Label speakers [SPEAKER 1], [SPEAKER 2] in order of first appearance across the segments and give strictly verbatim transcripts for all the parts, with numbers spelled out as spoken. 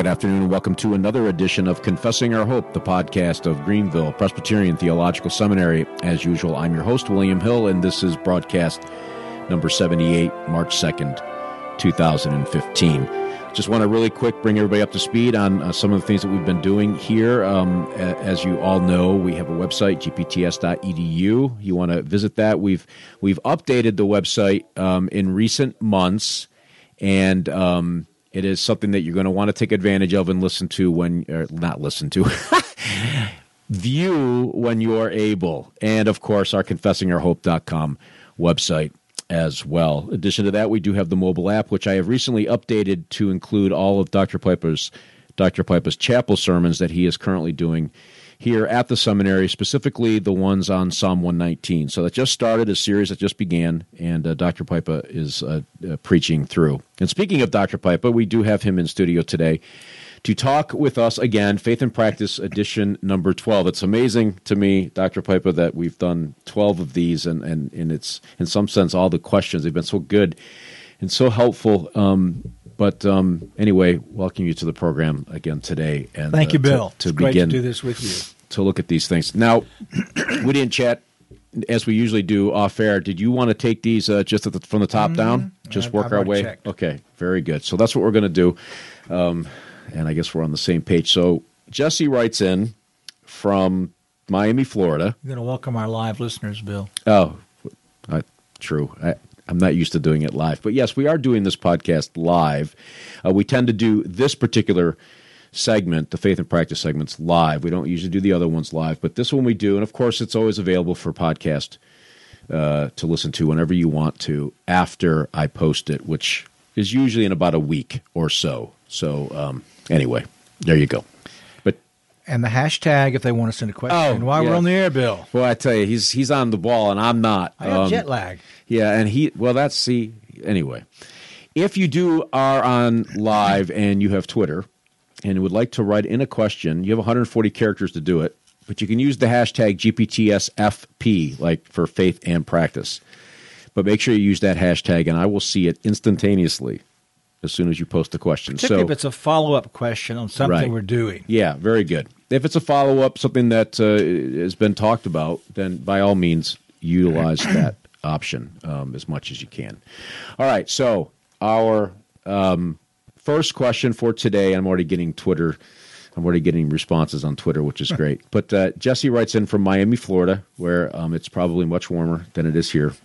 [SPEAKER 1] good afternoon, and welcome to another edition of Confessing Our Hope, the podcast of Greenville Presbyterian Theological Seminary. As usual, I'm your host, William Hill, and this is broadcast number seventy-eight, March second, two thousand fifteen. Just want to really quick bring everybody up to speed on uh, some of the things that we've been doing here. Um, as you all know, we have a website, g p t s dot e d u. You want to visit that. We've we've updated the website um, in recent months, and um, it is something that you're going to want to take advantage of and listen to when, or not listen to, view when you're able. And, of course, our confessing our hope dot com website as well. In addition to that, we do have the mobile app, which I have recently updated to include all of Doctor Piper's Doctor Piper's chapel sermons that he is currently doing here at the seminary, specifically the ones on Psalm one nineteen. So that just started, a series that just began, and uh, Doctor Piper is uh, uh, preaching through. And speaking of Doctor Piper, we do have him in studio today to talk with us again, Faith and Practice edition number twelve. It's amazing to me, Doctor Piper, that we've done twelve of these, and, and, and it's, in some sense, all the questions, they've been so good and so helpful. Um, but um, anyway, welcome you to the program again today. And
[SPEAKER 2] Thank you,
[SPEAKER 1] uh,
[SPEAKER 2] Bill.
[SPEAKER 1] To, to
[SPEAKER 2] it's great
[SPEAKER 1] begin,
[SPEAKER 2] to do this with you.
[SPEAKER 1] To look at these things. Now, we didn't chat as we usually do off air. Did you want to take these uh, just at the, from the top mm-hmm. down? Just
[SPEAKER 2] I've,
[SPEAKER 1] work
[SPEAKER 2] I've
[SPEAKER 1] our way?
[SPEAKER 2] Checked.
[SPEAKER 1] Okay, very good. So that's what we're going to do. Um, and I guess we're on the same page. So Jesse writes in from Miami, Florida.
[SPEAKER 2] You're going to welcome our live listeners, Bill.
[SPEAKER 1] Oh, uh, true. I, I'm not used to doing it live. But yes, we are doing this podcast live. Uh, we tend to do this particular segment, the Faith and Practice segments, live. We don't usually do the other ones live, but this one we do. And, of course, it's always available for podcast uh, to listen to whenever you want to after I post it, which is usually in about a week or so. So, um, anyway, there you go. But
[SPEAKER 2] And the hashtag, if they want to send a question,
[SPEAKER 1] oh,
[SPEAKER 2] while
[SPEAKER 1] yeah.
[SPEAKER 2] we're on the air, Bill.
[SPEAKER 1] Well, I tell you, he's he's on the ball, and I'm not.
[SPEAKER 2] I have
[SPEAKER 1] um,
[SPEAKER 2] jet lag.
[SPEAKER 1] Yeah, and he, well, that's, see, anyway. If you do are on live and you have Twitter and would like to write in a question, you have one hundred forty characters to do it, but you can use the hashtag G P T S F P, like for Faith and Practice. But make sure you use that hashtag, and I will see it instantaneously as soon as you post the question.
[SPEAKER 2] Particularly
[SPEAKER 1] so,
[SPEAKER 2] if it's a follow-up question on something
[SPEAKER 1] right.
[SPEAKER 2] we're doing.
[SPEAKER 1] Yeah, very good. If it's a follow-up, something that uh, has been talked about, then by all means, utilize that option um, as much as you can. All right, so our um, first question for today, I'm already getting Twitter, I'm already getting responses on Twitter, which is great. But uh, Jesse writes in from Miami, Florida, where um, it's probably much warmer than it is here.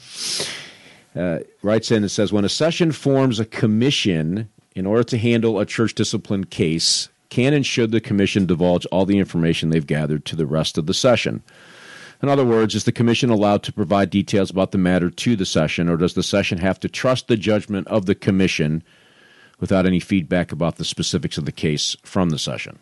[SPEAKER 1] Uh, writes in and says, when a session forms a commission in order to handle a church discipline case, can and should the commission divulge all the information they've gathered to the rest of the session? In other words, is the commission allowed to provide details about the matter to the session, or does the session have to trust the judgment of the commission without any feedback about the specifics of the case from the session?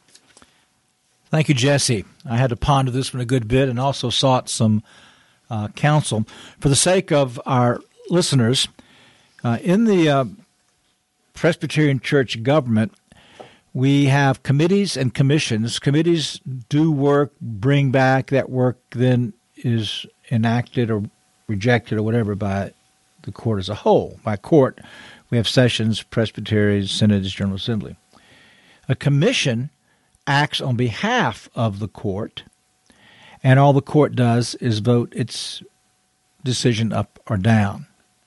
[SPEAKER 2] Thank you, Jesse. I had to ponder this one a good bit and also sought some uh, counsel. For the sake of our listeners, uh, in the uh, Presbyterian Church government, we have committees and commissions. Committees do work, bring back. That work then is enacted or rejected or whatever by the court as a whole. By court, we have sessions, presbyteries, synods, General Assembly. A commission acts on behalf of the court, and all the court does is vote its decision up or down.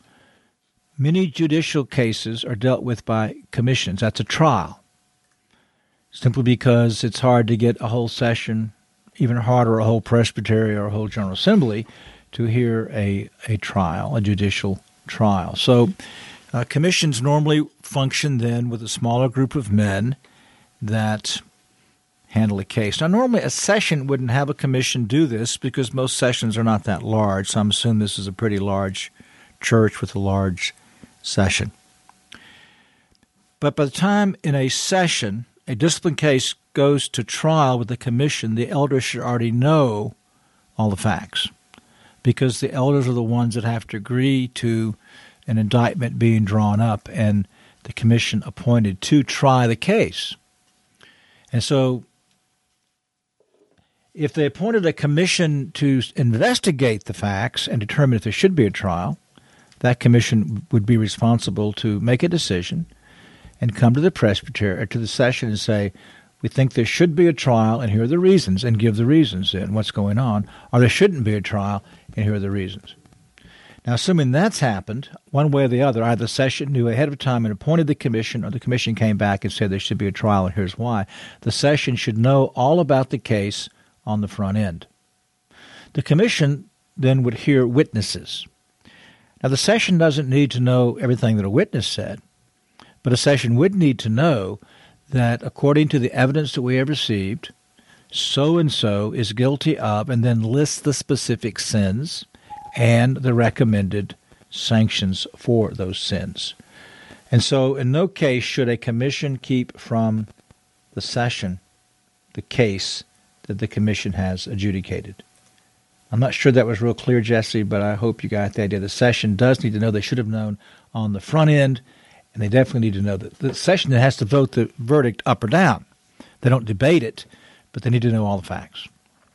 [SPEAKER 2] Many judicial cases are dealt with by commissions. That's a trial. Simply because it's hard to get a whole session, even harder a whole presbytery or a whole General Assembly, to hear a, a trial, a judicial trial. So uh, commissions normally function then with a smaller group of men that handle a case. Now, normally a session wouldn't have a commission do this because most sessions are not that large, so I'm assuming this is a pretty large church with a large session. But by the time in a session a discipline case goes to trial with the commission, the elders should already know all the facts, because the elders are the ones that have to agree to an indictment being drawn up and the commission appointed to try the case. And so if they appointed a commission to investigate the facts and determine if there should be a trial, that commission would be responsible to make a decision and come to the presbytery or to the session and say, we think there should be a trial, and here are the reasons, and give the reasons then, what's going on, or there shouldn't be a trial, and here are the reasons. Now, assuming that's happened, one way or the other, either the session knew ahead of time and appointed the commission, or the commission came back and said there should be a trial, and here's why. The session should know all about the case on the front end. The commission then would hear witnesses. Now, the session doesn't need to know everything that a witness said, but a session would need to know that according to the evidence that we have received, so-and-so is guilty of, and then lists the specific sins and the recommended sanctions for those sins. And so in no case should a commission keep from the session the case that the commission has adjudicated. I'm not sure that was real clear, Jesse, but I hope you got the idea. The session does need to know, they should have known on the front end, and they definitely need to know that the session that has to vote the verdict up or down. They don't debate it, but they need to know all the facts.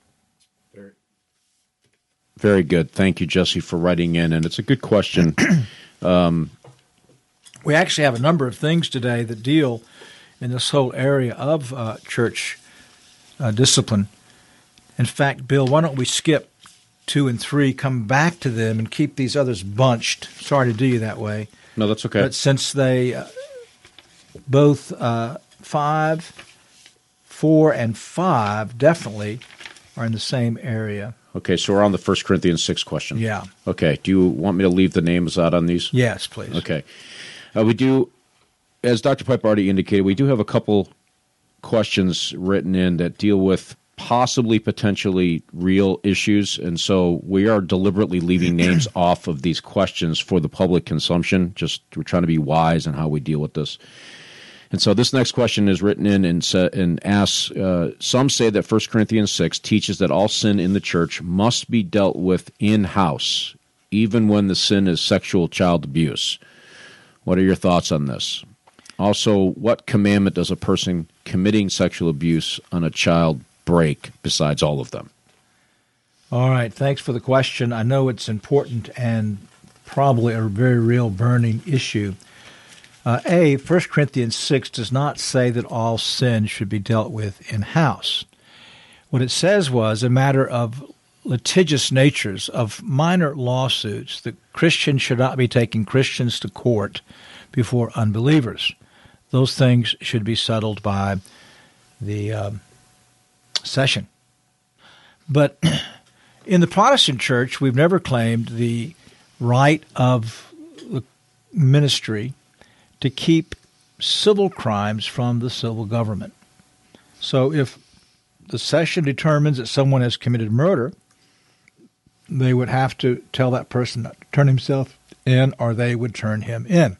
[SPEAKER 1] Very good. Thank you, Jesse, for writing in, and it's a good question. um,
[SPEAKER 2] we actually have a number of things today that deal in this whole area of uh, church uh, discipline. In fact, Bill, why don't we skip two and three, come back to them, and keep these others bunched? Sorry to do you that way.
[SPEAKER 1] No, that's okay.
[SPEAKER 2] But since they uh, both uh, five, four, and five definitely are in the same area.
[SPEAKER 1] Okay, so we're on the First Corinthians six question.
[SPEAKER 2] Yeah.
[SPEAKER 1] Okay, do you want me to leave the names out on these?
[SPEAKER 2] Yes, please.
[SPEAKER 1] Okay. Uh, we do, as Doctor Pipe already indicated, we do have a couple questions written in that deal with possibly potentially real issues, and so we are deliberately leaving names off of these questions for the public consumption. Just we're trying to be wise in how we deal with this. And so this next question is written in and, sa- and asks, uh, some say that First Corinthians six teaches that all sin in the church must be dealt with in-house, even when the sin is sexual child abuse. What are your thoughts on this? Also, what commandment does a person committing sexual abuse on a child break besides all of them?
[SPEAKER 2] All right, thanks for the question. I know it's important and probably a very real burning issue. Uh, a, First Corinthians six does not say that all sin should be dealt with in-house. What it says was a matter of litigious natures, of minor lawsuits, that Christians should not be taking Christians to court before unbelievers. Those things should be settled by the um, session. But in the Protestant church, we've never claimed the right of the ministry to keep civil crimes from the civil government. So if the session determines that someone has committed murder, they would have to tell that person not to turn himself in, or they would turn him in.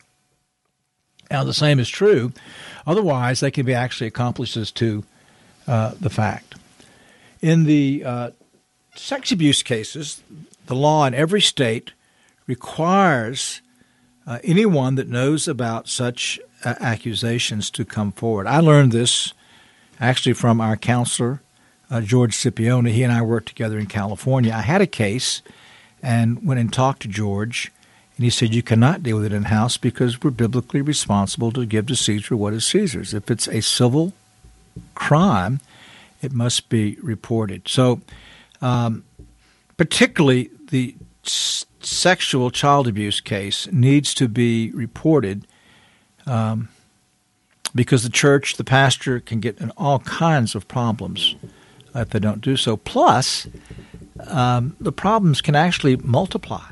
[SPEAKER 2] Now, the same is true. Otherwise, they can be actually accomplices to uh, the fact. In the uh, sex abuse cases, the law in every state requires uh, anyone that knows about such uh, accusations to come forward. I learned this actually from our counselor, uh, George Scipione. He and I worked together in California. I had a case and went and talked to George, and he said, you cannot deal with it in-house because we're biblically responsible to give to Caesar what is Caesar's. If it's a civil crime, it must be reported. So um, particularly the s- sexual child abuse case needs to be reported um, because the church, the pastor, can get in all kinds of problems if they don't do so. Plus, um, the problems can actually multiply.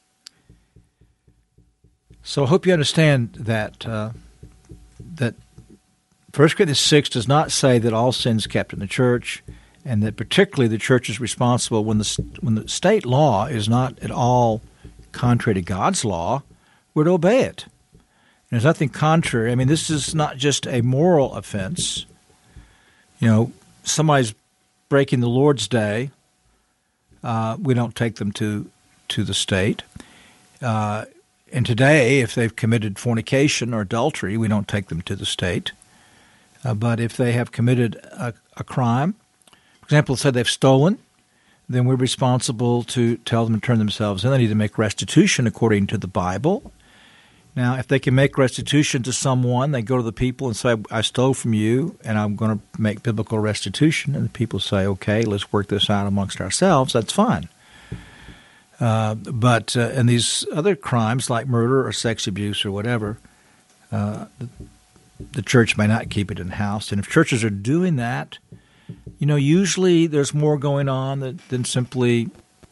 [SPEAKER 2] So I hope you understand that uh, that First Corinthians six does not say that all sins kept in the church, and that particularly the church is responsible when the when the state law is not at all contrary to God's law, we're to obey it. And there's nothing contrary. I mean, this is not just a moral offense. You know, somebody's breaking the Lord's Day, uh, we don't take them to to the state. Uh, and today, if they've committed fornication or adultery, we don't take them to the state. Uh, but if they have committed a, a crime, for example, say they've stolen, then we're responsible to tell them to turn themselves in. They need to make restitution according to the Bible. Now, if they can make restitution to someone, they go to the people and say, I stole from you, and I'm going to make biblical restitution. And the people say, okay, let's work this out amongst ourselves. That's fine. Uh, but uh, in these other crimes, like murder or sex abuse or whatever, uh, the, the church may not keep it in-house. And if churches are doing that, you know, usually there's more going on than, than simply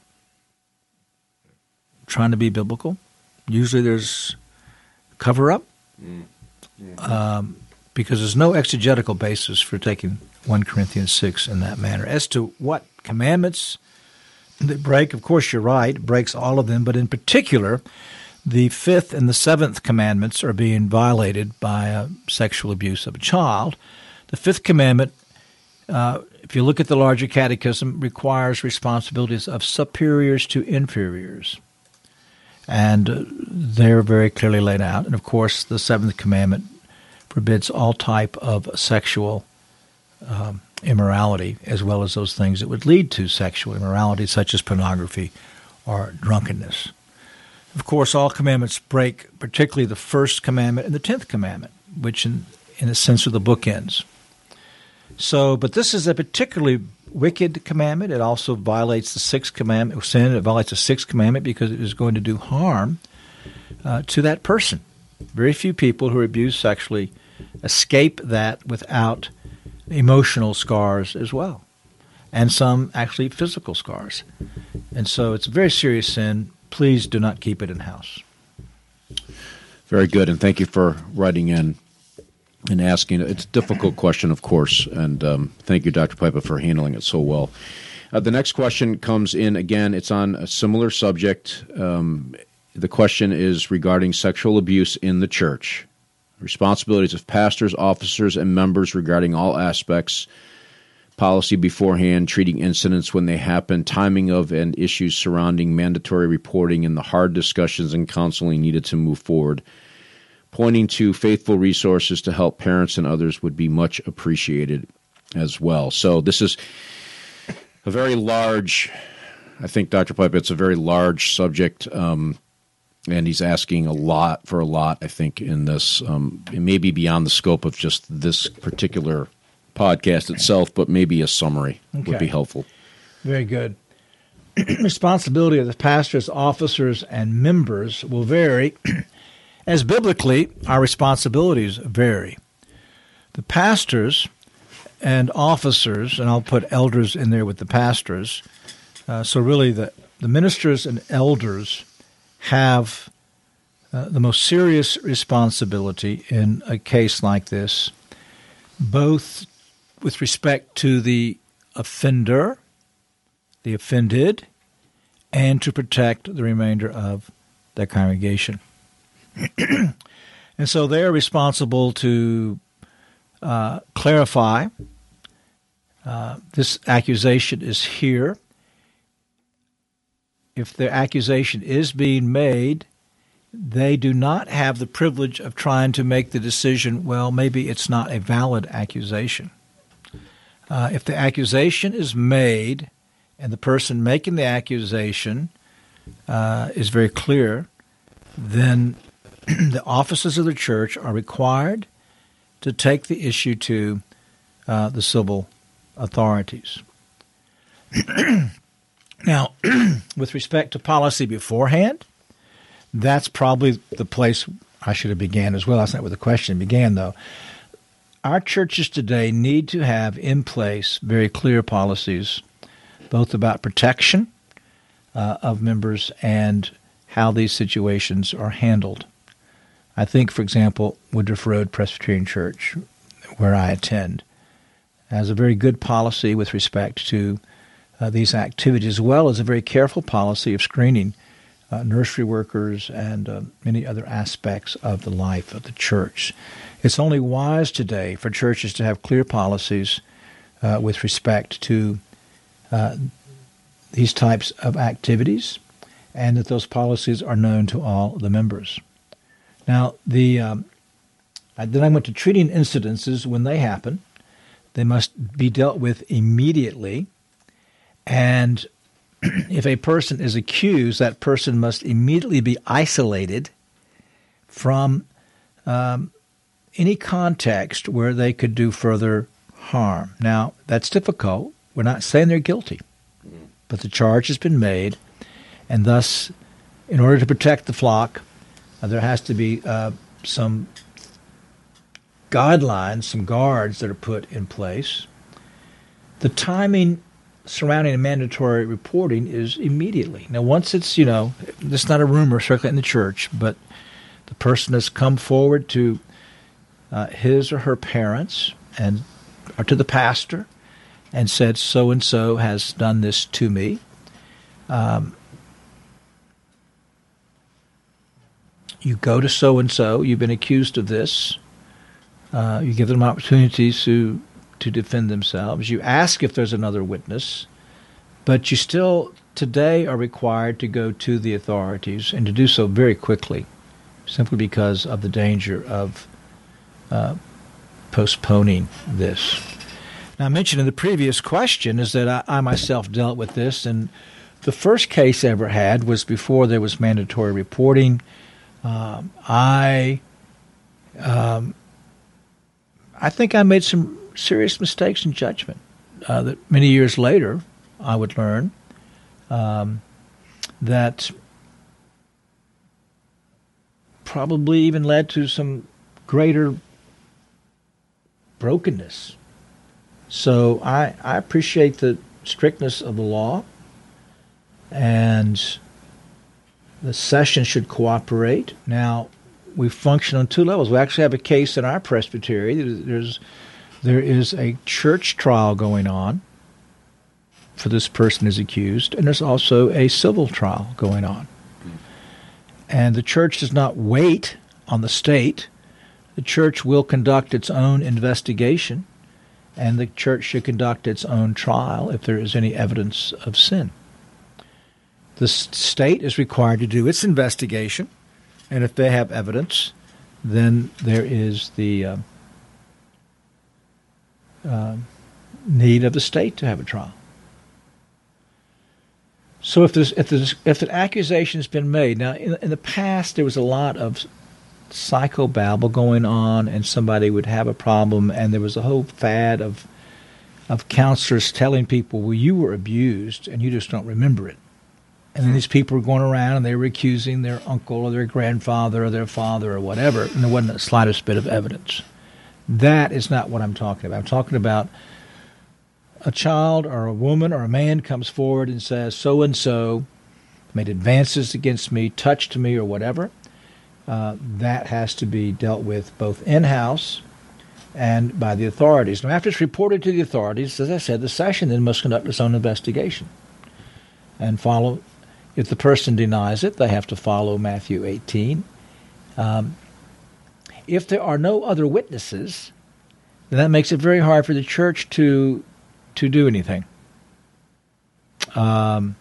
[SPEAKER 2] trying to be biblical. Usually there's cover-up, mm-hmm. um, because there's no exegetical basis for taking First Corinthians six in that manner. As to what commandments that break, of course you're right, it breaks all of them, but in particular, the fifth and the seventh commandments are being violated by a sexual abuse of a child. The fifth commandment, uh, if you look at the larger catechism, requires responsibilities of superiors to inferiors. And uh, they're very clearly laid out. And, of course, the seventh commandment forbids all type of sexual um, immorality, as well as those things that would lead to sexual immorality, such as pornography or drunkenness. Of course, all commandments break, particularly the first commandment and the tenth commandment, which in, in a sense are the bookends. So, but this is a particularly wicked commandment. It also violates the sixth commandment. Sin, it violates the sixth commandment because it is going to do harm uh, to that person. Very few people who are abused sexually escape that without emotional scars as well, and some actually physical scars. And so it's a very serious sin. Please do not keep it in-house.
[SPEAKER 1] Very good, and thank you for writing in and asking. It's a difficult question, of course, and um, thank you, Doctor Pipa, for handling it so well. Uh, the next question comes in, again, it's on a similar subject. Um, the question is regarding sexual abuse in the church. Responsibilities of pastors, officers, and members regarding all aspects, policy beforehand, treating incidents when they happen, timing of and issues surrounding mandatory reporting, and the hard discussions and counseling needed to move forward. Pointing to faithful resources to help parents and others would be much appreciated as well. So this is a very large, I think, Doctor Pipa, it's a very large subject, um, and he's asking a lot for a lot, I think, in this. Um, it may be beyond the scope of just this particular podcast itself, but maybe a summary okay. would be helpful.
[SPEAKER 2] Very good. Responsibility of the pastors, officers, and members will vary, as biblically our responsibilities vary. The pastors and officers, and I'll put elders in there with the pastors, uh, so really the, the ministers and elders have uh, the most serious responsibility in a case like this, both with respect to the offender, the offended, and to protect the remainder of their congregation. And so they are responsible to uh, clarify uh, this accusation is here. If the accusation is being made, they do not have the privilege of trying to make the decision, well, maybe it's not a valid accusation. Uh, if the accusation is made and the person making the accusation uh, is very clear, then the officers of the church are required to take the issue to uh, the civil authorities. Now, with respect to policy beforehand, that's probably the place I should have began as well. That's not where the question began, though. Our churches today need to have in place very clear policies, both about protection uh, of members and how these situations are handled. I think, for example, Woodruff Road Presbyterian Church, where I attend, has a very good policy with respect to uh, these activities, as well as a very careful policy of screening uh, nursery workers and uh, many other aspects of the life of the church. It's only wise today for churches to have clear policies uh, with respect to uh, these types of activities, and that those policies are known to all the members. Now, the um, then I went to treating incidences when they happen. They must be dealt with immediately, and if a person is accused, that person must immediately be isolated from um, any context where they could do further harm. Now, that's difficult. We're not saying they're guilty, but the charge has been made, and thus, in order to protect the flock, uh, there has to be uh, some guidelines, some guards that are put in place. The timing surrounding a mandatory reporting is immediately. Now, once it's, you know, this is not a rumor circulating in the church, but the person has come forward to uh, his or her parents and or to the pastor and said, so-and-so has done this to me. Um, you go to so-and-so, you've been accused of this. Uh, you give them opportunities to to defend themselves. You ask if there's another witness, but you still today are required to go to the authorities and to do so very quickly, simply because of the danger of uh, postponing this. Now, I mentioned in the previous question is that I, I myself dealt with this, and the first case I ever had was before there was mandatory reporting. Um, I, um, I think I made some serious mistakes in judgment uh, that many years later I would learn um, that probably even led to some greater brokenness. So I, I appreciate the strictness of the law, and the session should cooperate. Now, we function on two levels. We actually have a case in our presbytery. There's There is a church trial going on for this person who's accused, and there's also a civil trial going on. And the church does not wait on the state. The church will conduct its own investigation, and the church should conduct its own trial if there is any evidence of sin. The state is required to do its investigation, and if they have evidence, then there is the Uh, Uh, need of the state to have a trial. So if there's, if there's, if an accusation has been made, now in, in the past there was a lot of psychobabble going on, and somebody would have a problem, and there was a whole fad of of counselors telling people, well, you were abused and you just don't remember it. And then these people were going around and they were accusing their uncle or their grandfather or their father or whatever, and there wasn't the slightest bit of evidence. That is not what I'm talking about. I'm talking about a child or a woman or a man comes forward and says, so-and-so made advances against me, touched me, or whatever. Uh, that has to be dealt with both in-house and by the authorities. Now, after it's reported to the authorities, as I said, the session then must conduct its own investigation and follow. If the person denies it, they have to follow Matthew eighteen. Um, if there are no other witnesses, then that makes it very hard for the church to to do anything. Um,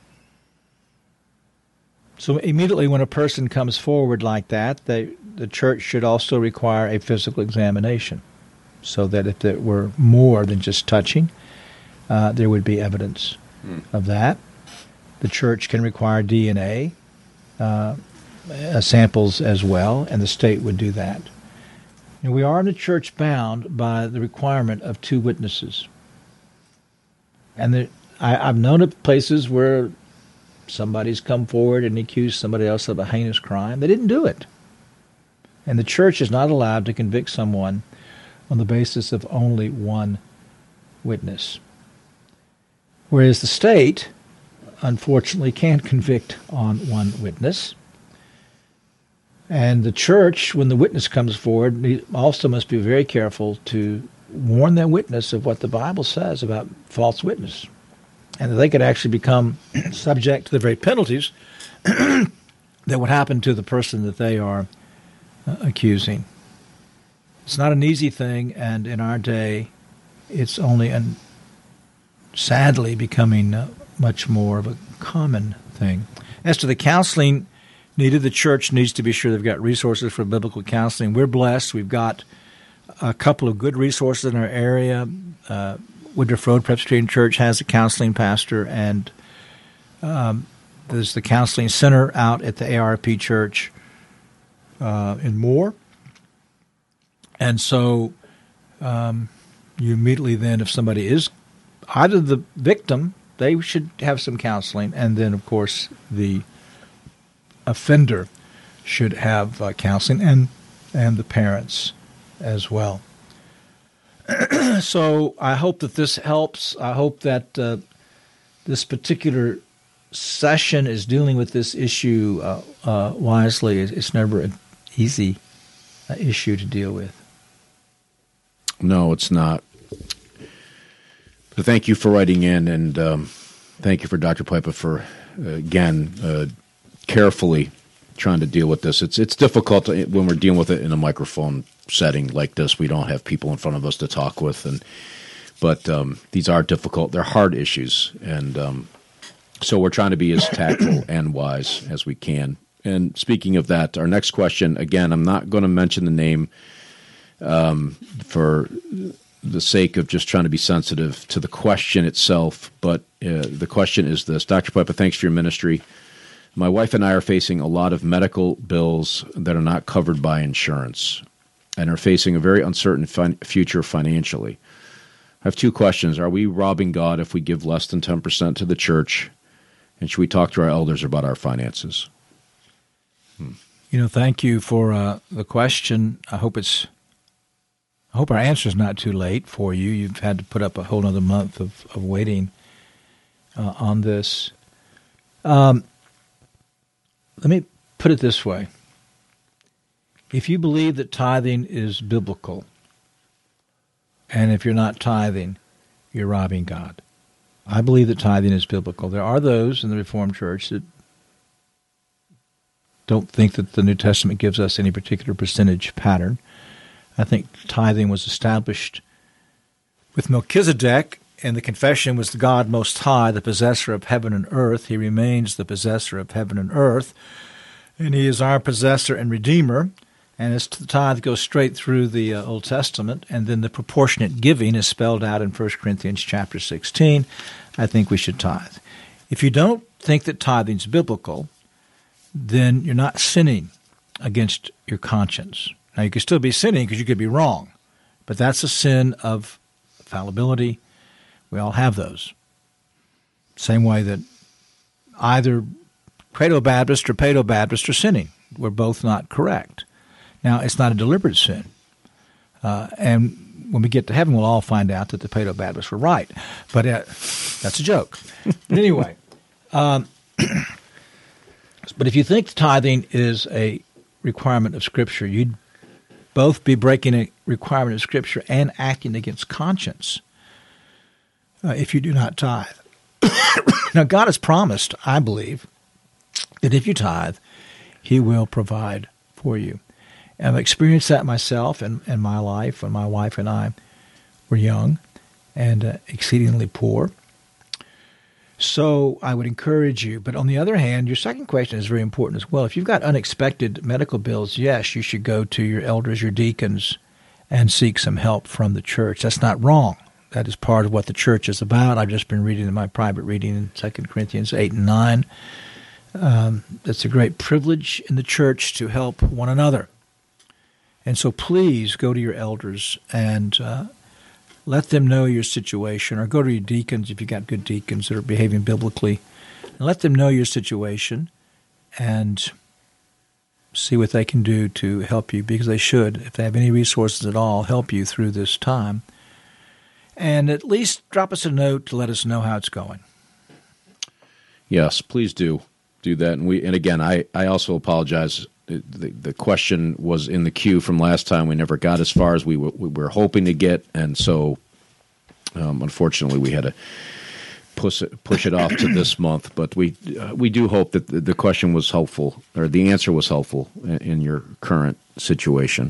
[SPEAKER 2] so immediately when a person comes forward like that, they, the church should also require a physical examination, so that if there were more than just touching, uh, there would be evidence mm. of that. The church can require D N A uh, samples as well, and the state would do that. And we are in the church bound by the requirement of two witnesses. And there, I, I've known of places where somebody's come forward and accused somebody else of a heinous crime. They didn't do it. And the church is not allowed to convict someone on the basis of only one witness. Whereas the state, unfortunately, can't convict on one witness. And the church, when the witness comes forward, also must be very careful to warn that witness of what the Bible says about false witness, and that they could actually become subject to the very penalties that would happen to the person that they are uh, accusing. It's not an easy thing, and in our day, it's only, an, sadly, becoming uh, much more of a common thing. As to the counseling needed, the church needs to be sure they've got resources for biblical counseling. We're blessed. We've got a couple of good resources in our area. Uh, Woodruff Road Presbyterian Church has a counseling pastor, and um, there's the counseling center out at the A R P Church. uh, and more. And so um, you immediately then, if somebody is either the victim, they should have some counseling, and then, of course, the offender should have uh, counseling, and and the parents as well. So I hope that this helps. I hope that uh, this particular session is dealing with this issue uh, uh, wisely. It's never an easy uh, issue to deal with.
[SPEAKER 1] No, it's not. But thank you for writing in, and um, thank you for Doctor Pipa for, uh, again, uh, carefully trying to deal with this. It's it's difficult to, when we're dealing with it in a microphone setting like this. We don't have people in front of us to talk with, and but um, these are difficult. They're hard issues, and um, so we're trying to be as tactful and wise as we can. And speaking of that, our next question, again, I'm not going to mention the name um, for the sake of just trying to be sensitive to the question itself, but uh, the question is this. Doctor Pipa, thanks for your ministry. My wife and I are facing a lot of medical bills that are not covered by insurance and are facing a very uncertain fin- future financially. I have two questions. Are we robbing God if we give less than ten percent to the church? And should we talk to our elders about our finances?
[SPEAKER 2] Hmm. You know, thank you for uh, the question. I hope it's I hope our answer is not too late for you. You've had to put up a whole other month of, of waiting uh, on this. Um, let me put it this way. If you believe that tithing is biblical, and if you're not tithing, you're robbing God. I believe that tithing is biblical. There are those in the Reformed Church that don't think that the New Testament gives us any particular percentage pattern. I think tithing was established with Melchizedek, and the confession was the God Most High, the possessor of heaven and earth. He remains the possessor of heaven and earth, and he is our possessor and redeemer. And as to the tithe goes straight through the uh, Old Testament, and then the proportionate giving is spelled out in First Corinthians chapter sixteen. I think we should tithe. If you don't think that tithing is biblical, then you're not sinning against your conscience. Now, you could still be sinning because you could be wrong, but that's a sin of fallibility. We all have those. Same way that either Credo-Baptist or Paedo-Baptist are sinning. We're both not correct. Now, it's not a deliberate sin. Uh, and when we get to heaven, we'll all find out that the Paedo-Baptists were right. But uh, that's a joke. But anyway, um, but if you think tithing is a requirement of Scripture, you'd both be breaking a requirement of Scripture and acting against conscience uh, if you do not tithe. Now, God has promised, I believe, that if you tithe, He will provide for you. And I've experienced that myself in, in my life when my wife and I were young and uh, exceedingly poor. So I would encourage you. But on the other hand, your second question is very important as well. If you've got unexpected medical bills, yes, you should go to your elders, your deacons, and seek some help from the church. That's not wrong. That is part of what the church is about. I've just been reading in my private reading in Second Corinthians eight and nine. Um, it's a great privilege in the church to help one another. And so please go to your elders and uh, let them know your situation, or go to your deacons if you've got good deacons that are behaving biblically, and let them know your situation and see what they can do to help you, because they should, if they have any resources at all, help you through this time. And at least drop us a note to let us know how it's going.
[SPEAKER 1] Yes, please do. Do that. And we and again, I, I also apologize. The, the question was in the queue from last time. We never got as far as we, w- we were hoping to get, and so um, unfortunately we had to push it, push it off to this month. But we uh, we do hope that the, the question was helpful, or the answer was helpful in, in your current situation.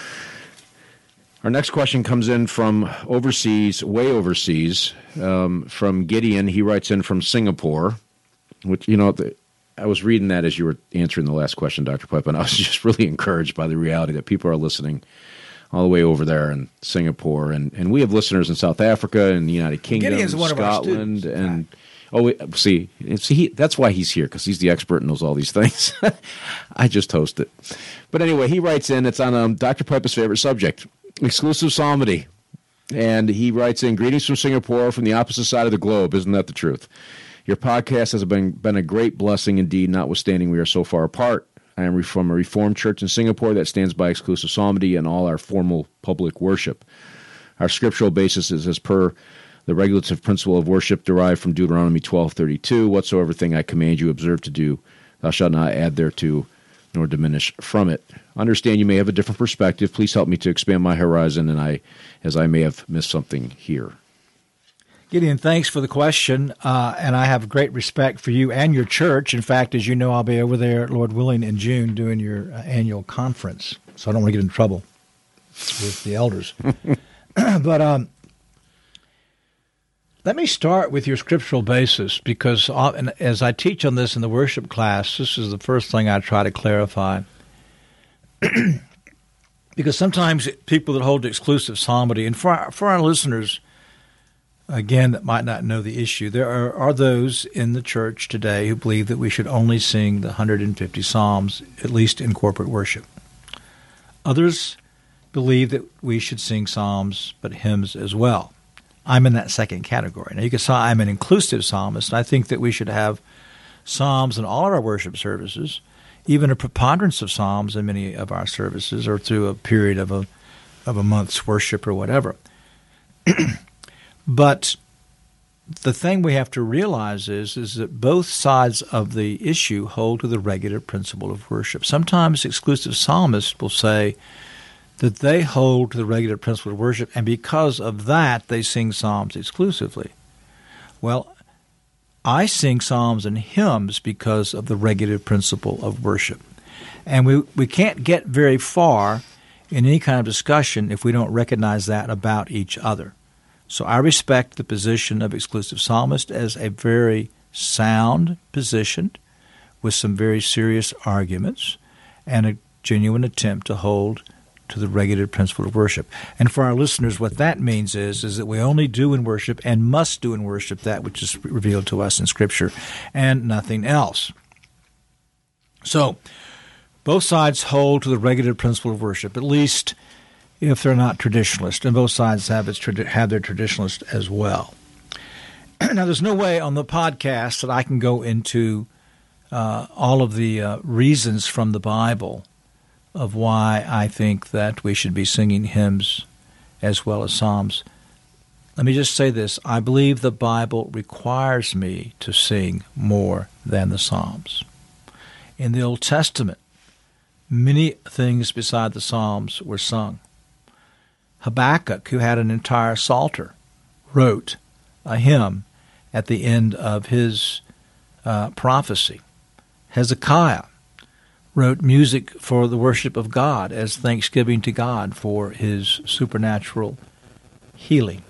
[SPEAKER 1] Our next question comes in from overseas, way overseas, um, from Gideon. He writes in from Singapore, which, you know, the, I was reading that as you were answering the last question, Doctor Pipa, and I was just really encouraged by the reality that people are listening all the way over there in Singapore. And, and we have listeners in South Africa and the United Kingdom,
[SPEAKER 2] Gideon's one
[SPEAKER 1] Scotland,
[SPEAKER 2] of our
[SPEAKER 1] and Oh, see, see he, that's why he's here, because he's the expert and knows all these things. I just host it. But anyway, he writes in, it's on um, Doctor Piper's favorite subject, exclusive psalmody. And he writes in, greetings from Singapore, from the opposite side of the globe. Isn't that the truth? Your podcast has been, been a great blessing indeed, notwithstanding we are so far apart. I am from a Reformed church in Singapore that stands by exclusive psalmody and all our formal public worship. Our scriptural basis is as per the regulative principle of worship derived from Deuteronomy twelve thirty-two. Whatsoever thing I command you observe to do, thou shalt not add thereto, nor diminish from it. Understand you may have a different perspective. Please help me to expand my horizon, and I, as I may have missed something here.
[SPEAKER 2] Gideon, thanks for the question, uh, and I have great respect for you and your church. In fact, as you know, I'll be over there, Lord willing, in June doing your uh, annual conference, so I don't want to get in trouble with the elders. But um, let me start with your scriptural basis, because as I teach on this in the worship class, this is the first thing I try to clarify. Because sometimes people that hold exclusive psalmody, and for our, for our listeners, again, that might not know the issue, there are, are those in the church today who believe that we should only sing the one hundred fifty psalms, at least in corporate worship. Others believe that we should sing psalms, but hymns as well. I'm in that second category. Now, you can say I'm an inclusive psalmist. I think that we should have psalms in all of our worship services, even a preponderance of psalms in many of our services, or through a period of a of a month's worship or whatever. But the thing we have to realize is, is that both sides of the issue hold to the regulative principle of worship. Sometimes exclusive psalmists will say that they hold to the regulative principle of worship, and because of that, they sing psalms exclusively. Well, I sing psalms and hymns because of the regulative principle of worship. And we, we can't get very far in any kind of discussion if we don't recognize that about each other. So I respect the position of exclusive psalmist as a very sound position with some very serious arguments and a genuine attempt to hold to the regulative principle of worship. And for our listeners, what that means is, is that we only do in worship and must do in worship that which is revealed to us in Scripture and nothing else. So both sides hold to the regulative principle of worship, at least if they're not traditionalist, and both sides have, its, have their traditionalist as well. Now, there's no way on the podcast that I can go into uh, all of the uh, reasons from the Bible of why I think that we should be singing hymns as well as psalms. Let me just say this. I believe the Bible requires me to sing more than the psalms. In the Old Testament, many things beside the psalms were sung. Habakkuk, who had an entire psalter, wrote a hymn at the end of his uh, prophecy. Hezekiah wrote music for the worship of God as thanksgiving to God for his supernatural healing.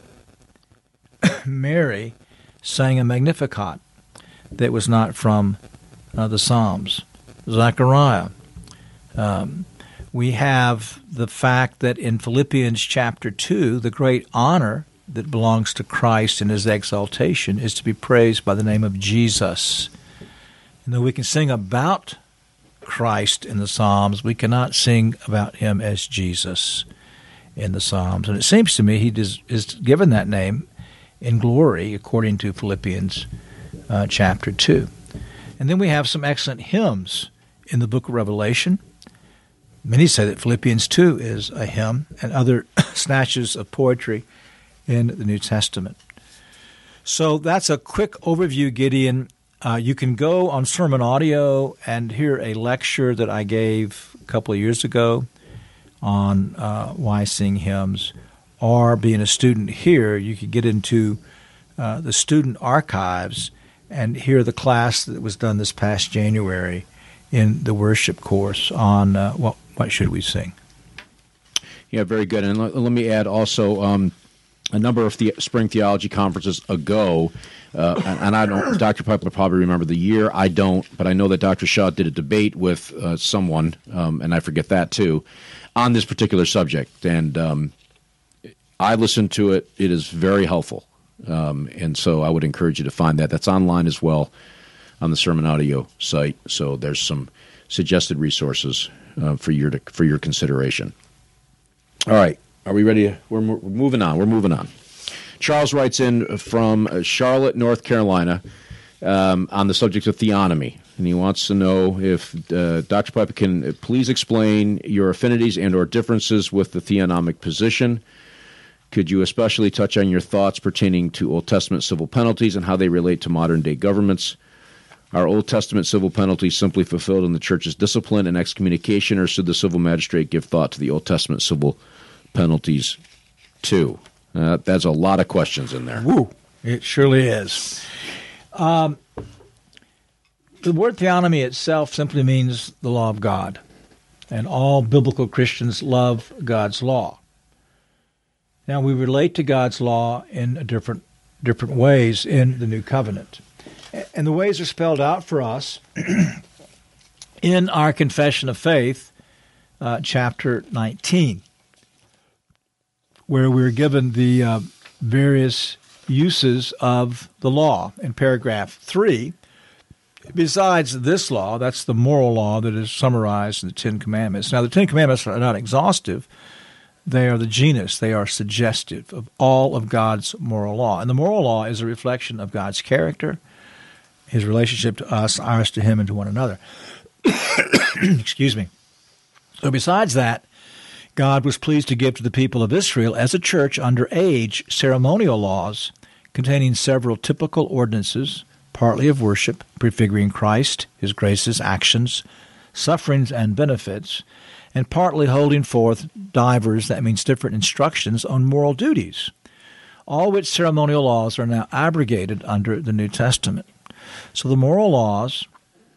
[SPEAKER 2] Mary sang a Magnificat that was not from uh, the Psalms. Zechariah. Um, we have the fact that in Philippians chapter two, the great honor that belongs to Christ in his exaltation is to be praised by the name of Jesus. And though we can sing about Christ in the Psalms, we cannot sing about him as Jesus in the Psalms. And it seems to me he is, is given that name in glory, according to Philippians uh, chapter two. And then we have some excellent hymns in the book of Revelation. Many say that Philippians two is a hymn, and other snatches of poetry in the New Testament. So that's a quick overview, Gideon. Uh, you can go on Sermon Audio and hear a lecture that I gave a couple of years ago on uh, why sing hymns. Or being a student here, you could get into uh, the student archives and hear the class that was done this past January in the worship course on uh, what, what should we sing.
[SPEAKER 1] Yeah, very good. And let, let me add also um, a number of the spring theology conferences ago, uh, and I don't, Doctor Piper probably remember the year. I don't, but I know that Doctor Shaw did a debate with uh, someone, um, and I forget that too, on this particular subject. And um, I listened to it. It is very helpful. Um, and so I would encourage you to find that. That's online as well on the Sermon Audio site. So there's some suggested resources uh, for your to, for your consideration. All right. Are we ready? We're, we're moving on. We're moving on. Charles writes in from Charlotte, North Carolina, um, on the subject of theonomy. And he wants to know if uh, Doctor Piper can please explain your affinities and or differences with the theonomic position. Could you especially touch on your thoughts pertaining to Old Testament civil penalties and how they relate to modern-day governments? Are Old Testament civil penalties simply fulfilled in the church's discipline and excommunication, or should the civil magistrate give thought to the Old Testament civil penalties too? Uh, that's a lot of questions in there.
[SPEAKER 2] Woo, it surely is. Um, the word theonomy itself simply means the law of God, and all biblical Christians love God's law. Now, we relate to God's law in different different ways in the New Covenant, and the ways are spelled out for us in our Confession of Faith, uh, chapter nineteen, where we're given the uh, various uses of the law. In paragraph three, besides this law, that's the moral law that is summarized in the Ten Commandments. Now, the Ten Commandments are not exhaustive. They are the genus. They are suggestive of all of God's moral law. And the moral law is a reflection of God's character, his relationship to us, ours to him, and to one another. Excuse me. So besides that, God was pleased to give to the people of Israel as a church under age ceremonial laws containing several typical ordinances, partly of worship, prefiguring Christ, his graces, actions, sufferings, and benefits, and partly holding forth divers, that means different instructions, on moral duties, all which ceremonial laws are now abrogated under the New Testament. So the moral laws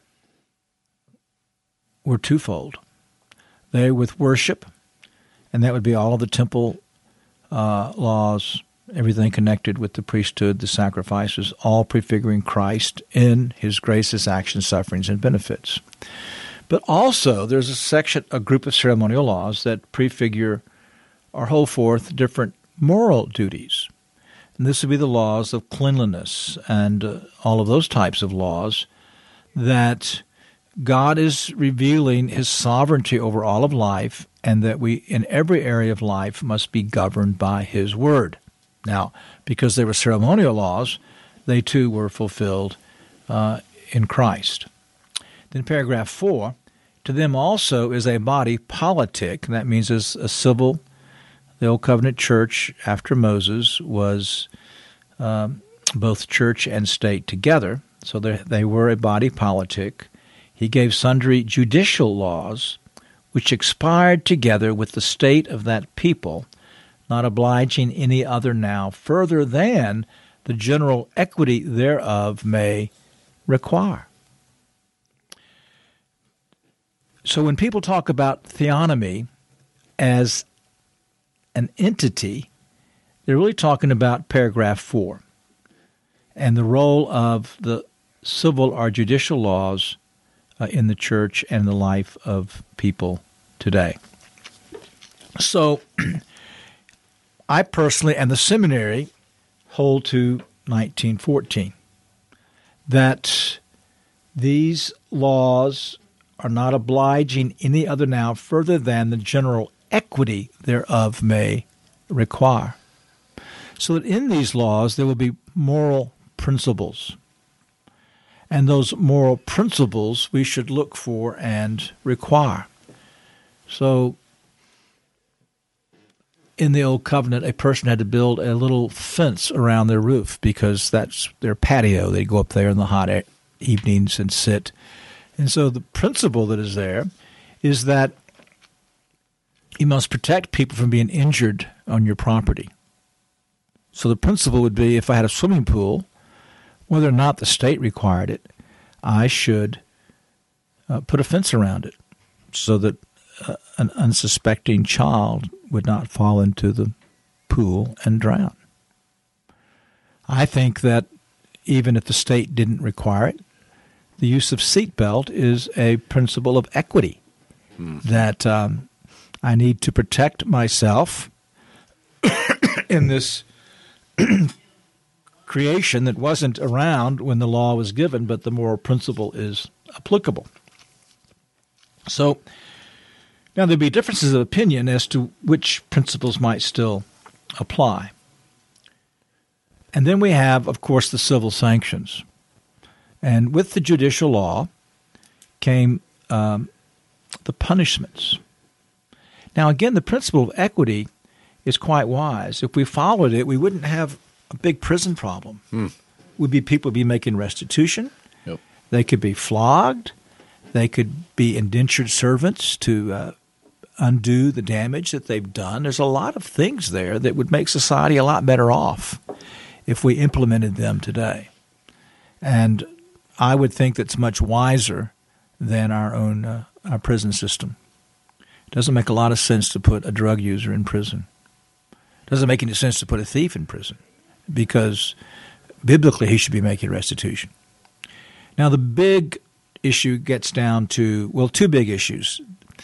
[SPEAKER 2] were twofold. They with worship, and that would be all of the temple uh, laws, everything connected with the priesthood, the sacrifices, all prefiguring Christ in his graces, actions, sufferings, and benefits. But also there's a section, a group of ceremonial laws that prefigure or hold forth different moral duties. And this would be the laws of cleanliness and uh, all of those types of laws that God is revealing his sovereignty over all of life, and that we, in every area of life, must be governed by his word. Now, because they were ceremonial laws, they too were fulfilled uh, in Christ. Then paragraph four, to them also is a body politic. That means as a civil, the Old Covenant church after Moses was um, both church and state together, so they were a body politic. He gave sundry judicial laws which expired together with the state of that people, not obliging any other now further than the general equity thereof may require. So when people talk about theonomy as an entity, they're really talking about paragraph four and the role of the civil or judicial laws uh, in the church and the life of people today. So I personally and the seminary hold to nineteen fourteen, that these laws are not obliging any other now further than the general equity thereof may require. So that in these laws there will be moral principles. And those moral principles we should look for and require. So in the Old Covenant, a person had to build a little fence around their roof because that's their patio. They go up there in the hot evenings and sit. And so the principle that is there is that you must protect people from being injured on your property. So the principle would be, if I had a swimming pool, whether or not the state required it, I should uh, put a fence around it so that uh, an unsuspecting child would not fall into the pool and drown. I think that even if the state didn't require it, the use of seatbelt is a principle of equity, mm. that um, I need to protect myself in this creation that wasn't around when the law was given, but the moral principle is applicable. So now there'd be differences of opinion as to which principles might still apply. And then we have, of course, the civil sanctions. And with the judicial law came um, the punishments. Now, again, the principle of equity is quite wise. If we followed it, we wouldn't have a big prison problem. Hmm. Would be people would be making restitution.
[SPEAKER 1] Yep.
[SPEAKER 2] They could be flogged. They could be indentured servants to uh, undo the damage that they've done. There's a lot of things there that would make society a lot better off if we implemented them today. And I would think that's much wiser than our own uh, our prison system. It doesn't make a lot of sense to put a drug user in prison. It doesn't make any sense to put a thief in prison because biblically he should be making restitution. Now the big issue gets down to, well, two big issues.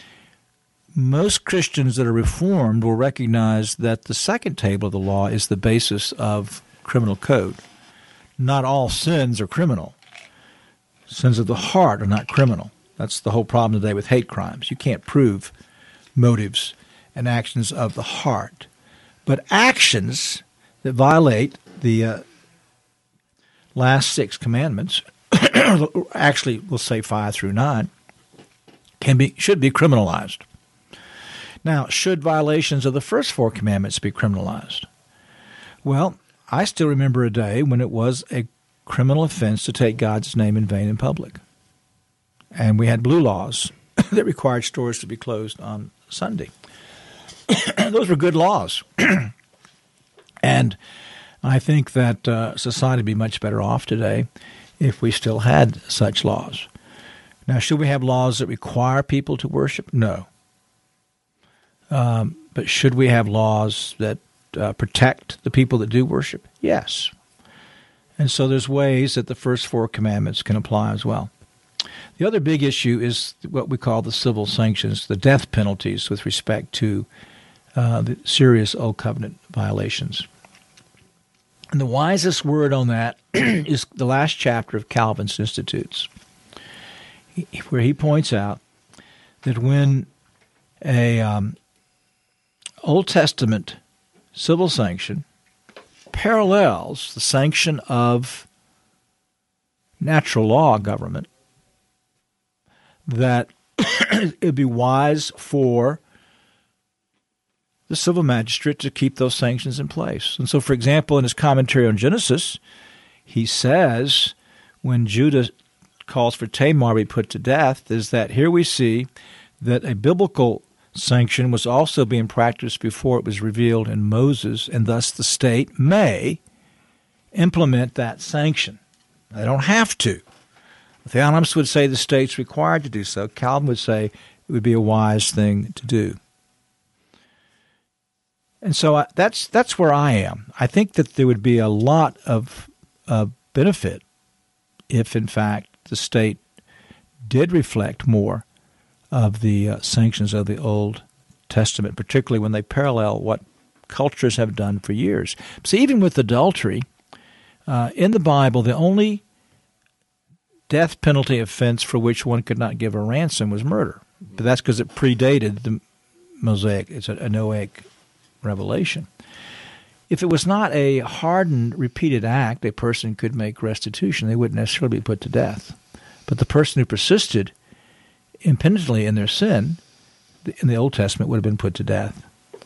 [SPEAKER 2] Most Christians that are Reformed will recognize that the second table of the law is the basis of criminal code. Not all sins are criminal. Sins of the heart are not criminal. That's the whole problem today with hate crimes. You can't prove motives and actions of the heart. But actions that violate the uh, last six commandments, actually we'll say five through nine, can be should be criminalized. Now, should violations of the first four commandments be criminalized? Well, I still remember a day when it was a criminal offense to take God's name in vain in public. And we had blue laws that required stores to be closed on Sunday. Those were good laws. And I think that uh, society would be much better off today if we still had such laws. Now, should we have laws that require people to worship? No. Um, but should we have laws that uh, protect the people that do worship? Yes. And so there's ways that the first four commandments can apply as well. The other big issue is what we call the civil sanctions, the death penalties with respect to uh, the serious Old Covenant violations. And the wisest word on that is the last chapter of Calvin's Institutes, where he points out that when a um, Old Testament civil sanction parallels the sanction of natural law government, that it would be wise for the civil magistrate to keep those sanctions in place. And so, for example, in his commentary on Genesis, he says when Judah calls for Tamar to be put to death, is that here we see that a biblical sanction was also being practiced before it was revealed in Moses, and thus the state may implement that sanction. They don't have to. The Theonomists would say the state's required to do so. Calvin would say it would be a wise thing to do. And so I, that's that's where I am. I think that there would be a lot of uh, benefit if, in fact, the state did reflect more of the uh, sanctions of the Old Testament, particularly when they parallel what cultures have done for years. See, even with adultery, uh, in the Bible, the only death penalty offense for which one could not give a ransom was murder. But that's because it predated the Mosaic. It's a, a Noahic revelation. If it was not a hardened, repeated act, a person could make restitution. They wouldn't necessarily be put to death. But the person who persisted impenitently in their sin, in the Old Testament, would have been put to death.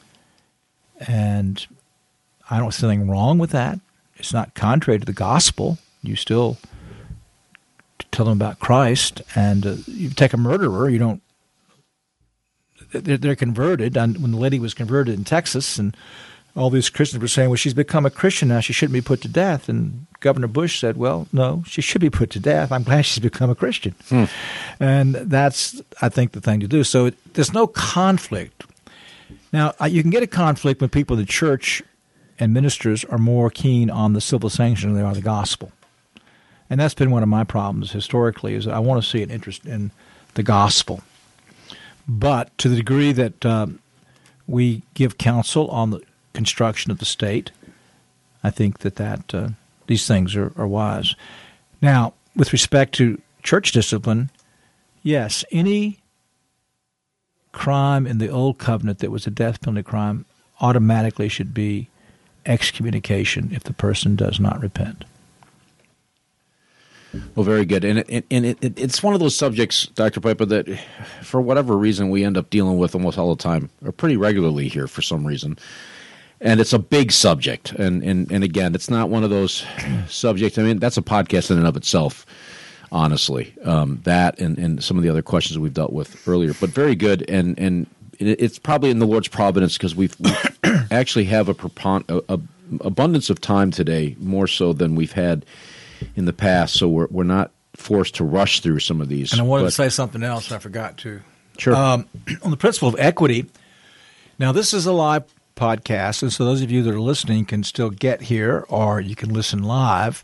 [SPEAKER 2] And I don't see anything wrong with that. It's not contrary to the gospel. You still tell them about Christ, and uh, you take a murderer, you don't, they're, they're converted. And when the lady was converted in Texas, and all these Christians were saying, well, she's become a Christian now, she shouldn't be put to death. And Governor Bush said, well, no, she should be put to death. I'm glad she's become a Christian. Hmm. And that's, I think, the thing to do. So it, there's no conflict. Now, you can get a conflict when people in the church and ministers are more keen on the civil sanction than they are the gospel. And that's been one of my problems historically, is I want to see an interest in the gospel. But to the degree that um, we give counsel on the construction of the state, I think that that uh, these things are, are wise. Now, with respect to church discipline, yes, any crime in the old covenant that was a death penalty crime automatically should be excommunication if the person does not repent.
[SPEAKER 1] Well, very good. And, it, and it, it, it's one of those subjects, Doctor Piper, that for whatever reason we end up dealing with almost all the time, or pretty regularly here for some reason. And it's a big subject. And, and, and again, it's not one of those subjects. I mean, that's a podcast in and of itself, honestly. Um, that and, and some of the other questions we've dealt with earlier. But very good. And, and it, it's probably in the Lord's providence because we've, we've actually have a, prepon- a, a abundance of time today, more so than we've had in the past, so we're we're not forced to rush through some of these.
[SPEAKER 2] And I wanted
[SPEAKER 1] but,
[SPEAKER 2] to say something else I forgot to.
[SPEAKER 1] Sure.
[SPEAKER 2] Um, on the principle of equity, now this is a live podcast, and so those of you that are listening can still get here, or you can listen live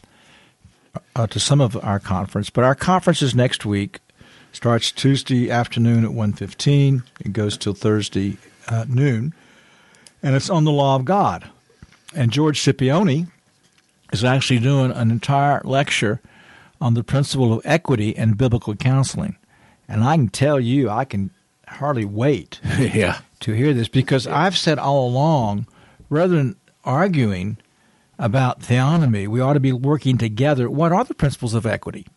[SPEAKER 2] uh, to some of our conference. But our conference is next week. Starts Tuesday afternoon at one fifteen. It goes till Thursday uh, noon, and it's on the law of God. And George Scipione is actually doing an entire lecture on the principle of equity and biblical counseling. And I can tell you, I can hardly wait
[SPEAKER 1] yeah.
[SPEAKER 2] to hear this, because I've said all along, rather than arguing about theonomy, we ought to be working together. What are the principles of equity?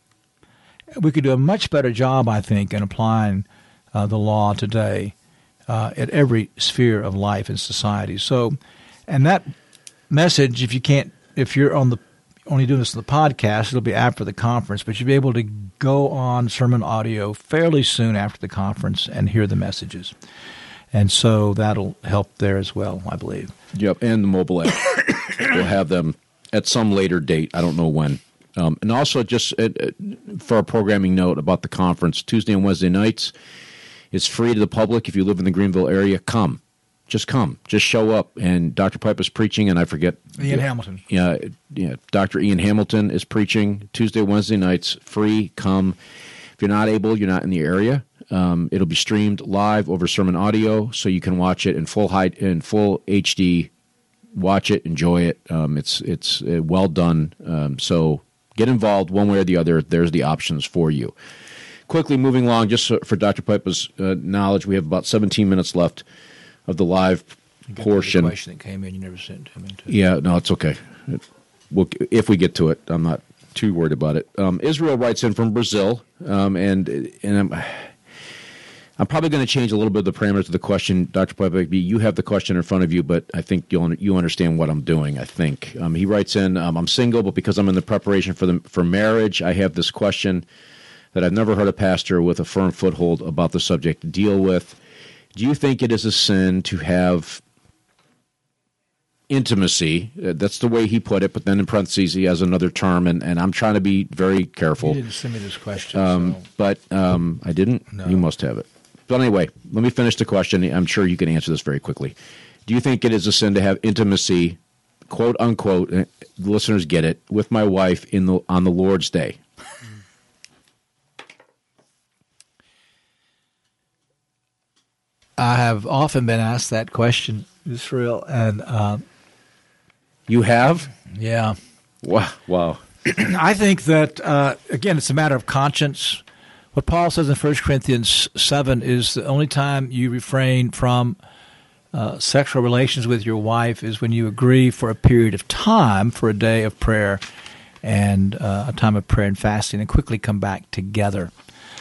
[SPEAKER 2] We could do a much better job, I think, in applying uh, the law today uh, at every sphere of life and society. So, and that message, if you can't, if you're on the only doing this on the podcast, it'll be after the conference, but you'll be able to go on sermon audio fairly soon after the conference and hear the messages. And so that'll help there as well, I believe.
[SPEAKER 1] Yep, and the mobile app. We'll have them at some later date. I don't know when. Um, and also, just uh, for a programming note about the conference, Tuesday and Wednesday nights, it's free to the public. If you live in the Greenville area, come. Just come. Just show up. And Doctor Pipe is preaching, and I forget.
[SPEAKER 2] Ian yeah, Hamilton.
[SPEAKER 1] Yeah, yeah. Doctor Ian Hamilton is preaching Tuesday, Wednesday nights, free. Come. If you're not able, you're not in the area, um, it'll be streamed live over sermon audio, so you can watch it in full height, in full H D. Watch it, enjoy it. Um, it's it's uh, well done. Um, so get involved one way or the other. There's the options for you. Quickly moving along, just so, for Doctor Pipe's uh, knowledge, we have about seventeen minutes left of the live portion.
[SPEAKER 2] The question that came in, you never sent him into.
[SPEAKER 1] Yeah, no, it's okay. It, we'll, if we get to it, I'm not too worried about it. Um, Israel writes in from Brazil, um, and and I'm, I'm probably going to change a little bit of the parameters of the question, Doctor Pipe. You have the question in front of you, but I think you'll you understand what I'm doing. I think um, he writes in, um, I'm single, but because I'm in the preparation for the for marriage, I have this question that I've never heard a pastor with a firm foothold about the subject deal with. Do you think it is a sin to have intimacy? Uh, that's the way he put it, but then in parentheses he has another term, and, and I'm trying to be very careful.
[SPEAKER 2] You didn't send me this question.
[SPEAKER 1] Um,
[SPEAKER 2] so.
[SPEAKER 1] But um, I didn't?
[SPEAKER 2] No.
[SPEAKER 1] You must have it. But anyway, let me finish the question. I'm sure you can answer this very quickly. Do you think it is a sin to have intimacy, quote unquote, the listeners get it, with my wife in the on the Lord's Day?
[SPEAKER 2] I have often been asked that question, Israel, and uh,
[SPEAKER 1] you have?
[SPEAKER 2] Yeah.
[SPEAKER 1] Wow. Wow.
[SPEAKER 2] I think that, uh, again, it's a matter of conscience. What Paul says in First Corinthians seven is the only time you refrain from uh, sexual relations with your wife is when you agree for a period of time for a day of prayer and uh, a time of prayer and fasting and quickly come back together.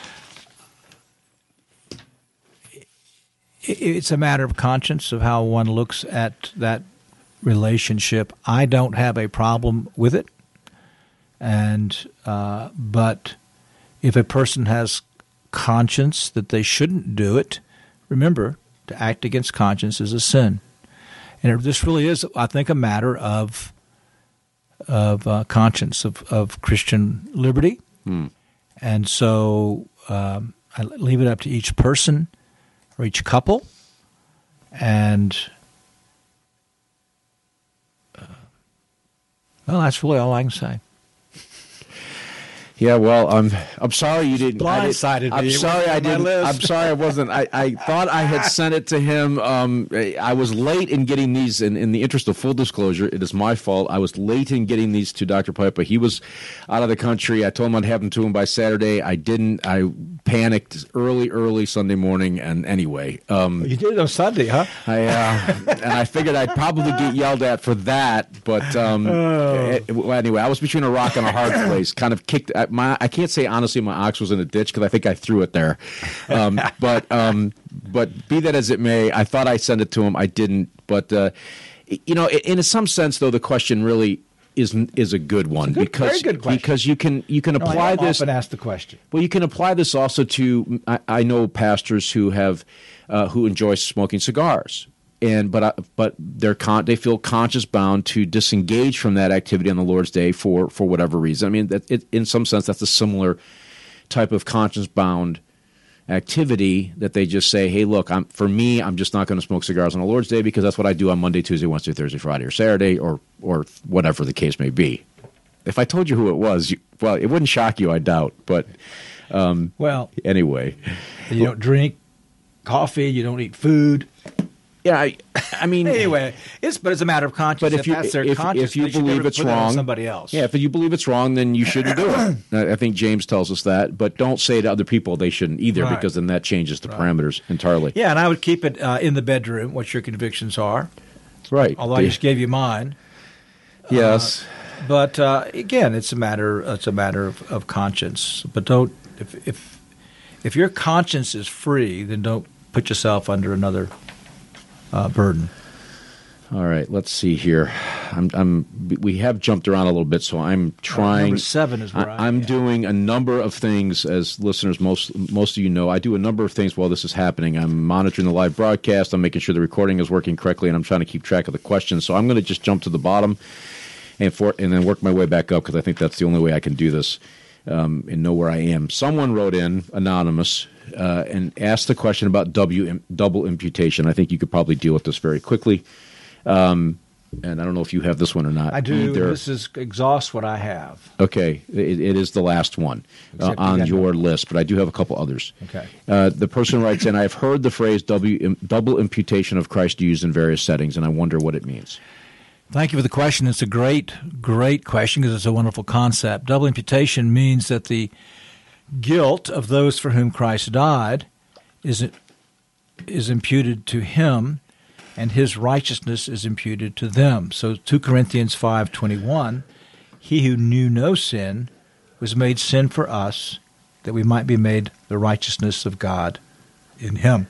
[SPEAKER 2] It's a matter of conscience of how one looks at that relationship. I don't have a problem with it, and uh, but if a person has conscience that they shouldn't do it, remember, to act against conscience is a sin. And it, this really is, I think, a matter of of uh, conscience, of, of Christian liberty.
[SPEAKER 1] Hmm.
[SPEAKER 2] And so um, I leave it up to each person or each couple, and uh, well, that's really all I can say.
[SPEAKER 1] Yeah, well, I'm I'm sorry you didn't.
[SPEAKER 2] Blindsided me.
[SPEAKER 1] I'm
[SPEAKER 2] It
[SPEAKER 1] sorry
[SPEAKER 2] wasn't
[SPEAKER 1] I
[SPEAKER 2] on my
[SPEAKER 1] didn't.
[SPEAKER 2] list.
[SPEAKER 1] I'm sorry I wasn't. I, I thought I had sent it to him. Um, I was late in getting these. In, in the interest of full disclosure, it is my fault. I was late in getting these to Doctor Pipa. He was out of the country. I told him I'd have them to him by Saturday. I didn't. I panicked early, early Sunday morning. And anyway, um,
[SPEAKER 2] You did it on Sunday, huh?
[SPEAKER 1] I uh, and I figured I'd probably get yelled at for that. But um,
[SPEAKER 2] Oh.
[SPEAKER 1] it- well, anyway, I was between a rock and a hard place. Kind of kicked. I- My I can't say honestly my ox was in a ditch because I think I threw it there. Um, but um, but be that as it may, I thought I sent it to him. I didn't. But uh, you know, in, in some sense, though, the question really is is a good one
[SPEAKER 2] It's a good-
[SPEAKER 1] because
[SPEAKER 2] very good question.
[SPEAKER 1] because you can you can
[SPEAKER 2] No, I
[SPEAKER 1] apply
[SPEAKER 2] am
[SPEAKER 1] this.
[SPEAKER 2] often asked the question.
[SPEAKER 1] Well, you can apply this also to. I, I know pastors who have uh, who enjoy smoking cigars, and but I, but they're con- they feel conscious bound to disengage from that activity on the Lord's Day for for whatever reason. I mean, that it, in some sense, that's a similar type of conscience bound activity that they just say, hey, look, I'm for me, I'm just not going to smoke cigars on the Lord's Day because that's what I do on Monday, Tuesday, Wednesday, Thursday, Friday, or Saturday, or or whatever the case may be. If I told you who it was, you, well, it wouldn't shock you, I doubt. But um,
[SPEAKER 2] Well,
[SPEAKER 1] anyway,
[SPEAKER 2] you don't drink coffee, you don't eat food.
[SPEAKER 1] yeah, I, I mean,
[SPEAKER 2] Anyway, it's but it's a matter of conscience.
[SPEAKER 1] But if you
[SPEAKER 2] that's their
[SPEAKER 1] if,
[SPEAKER 2] conscience,
[SPEAKER 1] if you
[SPEAKER 2] they should
[SPEAKER 1] believe
[SPEAKER 2] never
[SPEAKER 1] it's
[SPEAKER 2] put that on
[SPEAKER 1] wrong,
[SPEAKER 2] somebody else.
[SPEAKER 1] yeah, if you believe it's wrong, then you shouldn't do it. I I think James tells us that, but don't say to other people they shouldn't either,
[SPEAKER 2] Right.
[SPEAKER 1] because then that changes the parameters entirely.
[SPEAKER 2] Yeah, and I would keep it uh, in the bedroom. What your convictions are,
[SPEAKER 1] Right.
[SPEAKER 2] although I
[SPEAKER 1] The-
[SPEAKER 2] just gave you mine.
[SPEAKER 1] yes.
[SPEAKER 2] But uh, again, it's a matter it's a matter of, of conscience. But don't if if if your conscience is free, then don't put yourself under another uh, burden.
[SPEAKER 1] All right. Let's see here. I'm. I'm. We have jumped around a little bit, so I'm trying.
[SPEAKER 2] number seven is where I
[SPEAKER 1] I'm
[SPEAKER 2] am.
[SPEAKER 1] doing a number of things, as listeners, most most of you know. I do a number of things while this is happening. I'm monitoring the live broadcast. I'm making sure the recording is working correctly, and I'm trying to keep track of the questions. So I'm going to just jump to the bottom and for and then work my way back up because I think that's the only way I can do this um, and know where I am. Someone wrote in anonymous uh, and asked the question about W double imputation. I think you could probably deal with this very quickly. Um, and I don't know if you have this one or not.
[SPEAKER 2] I do.
[SPEAKER 1] Either.
[SPEAKER 2] This is exhaust what I have.
[SPEAKER 1] Okay, it, it is the last one uh,
[SPEAKER 2] Except you
[SPEAKER 1] on
[SPEAKER 2] got
[SPEAKER 1] your
[SPEAKER 2] no-
[SPEAKER 1] list, but I do have a couple others.
[SPEAKER 2] Okay.
[SPEAKER 1] Uh, the person writes in, I've heard the phrase w, double imputation of Christ used in various settings, and I wonder what it means.
[SPEAKER 2] Thank you for the question. It's a great, great question because it's a wonderful concept. Double imputation means that the guilt of those for whom Christ died is is imputed to him, and his righteousness is imputed to them. So two Corinthians five twenty-one, he who knew no sin was made sin for us, that we might be made the righteousness of God in him.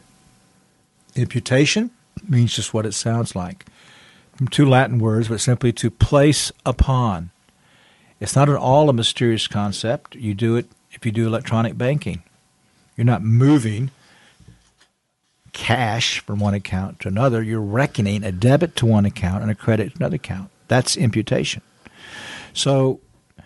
[SPEAKER 2] Imputation means just what it sounds like. From two Latin words, but simply to place upon. It's not at all a mysterious concept. You do it if you do electronic banking. You're not moving cash from one account to another. You're reckoning a debit to one account and a credit to another account. That's imputation. So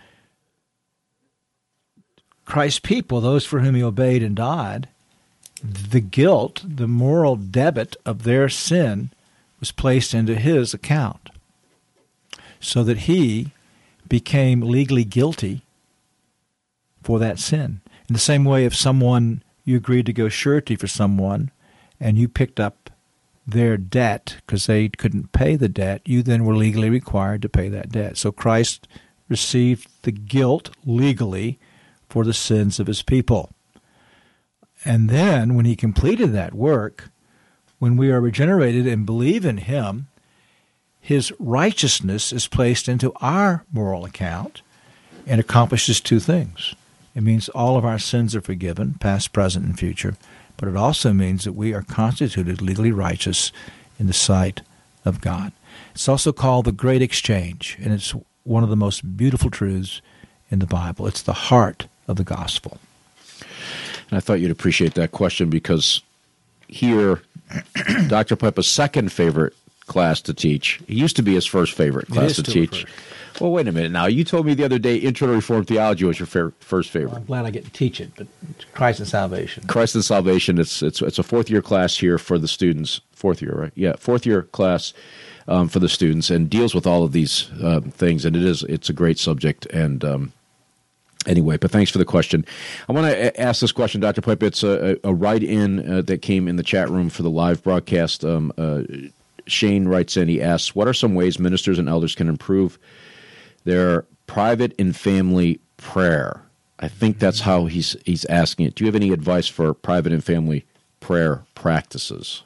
[SPEAKER 2] Christ's people, those for whom he obeyed and died, the guilt, the moral debit of their sin was placed into his account so that he became legally guilty for that sin. In the same way, if someone, you agreed to go surety for someone and you picked up their debt because they couldn't pay the debt, you then were legally required to pay that debt. So Christ received the guilt legally for the sins of his people. And then when he completed that work, when we are regenerated and believe in him, his righteousness is placed into our moral account and accomplishes two things. It means all of our sins are forgiven, past, present, and future, but it also means that we are constituted legally righteous in the sight of God. It's also called the Great Exchange, and it's one of the most beautiful truths in the Bible. It's the heart of the gospel.
[SPEAKER 1] And I thought you'd appreciate that question because here, Doctor Pipa's second favorite class to teach, it used to be his first favorite class
[SPEAKER 2] is
[SPEAKER 1] to
[SPEAKER 2] still
[SPEAKER 1] teach.
[SPEAKER 2] first.
[SPEAKER 1] Well, wait a minute now. You told me the other day Intro to Reformed Theology was your fa- first favorite.
[SPEAKER 2] I'm glad I get to teach it, but it's Christ and salvation.
[SPEAKER 1] Christ and Salvation, it's it's it's a fourth year class here for the students. Fourth year, right? Yeah, fourth year class um, for the students, and deals with all of these uh, things. And it is it's a great subject, and um, Anyway, but thanks for the question. I want to ask this question, Doctor Pipe. It's a, a write-in uh, that came in the chat room for the live broadcast. Um, uh, Shane writes in, he asks, what are some ways ministers and elders can improve their private and family prayer? I think that's how he's he's asking it. Do you have any advice for private and family prayer practices?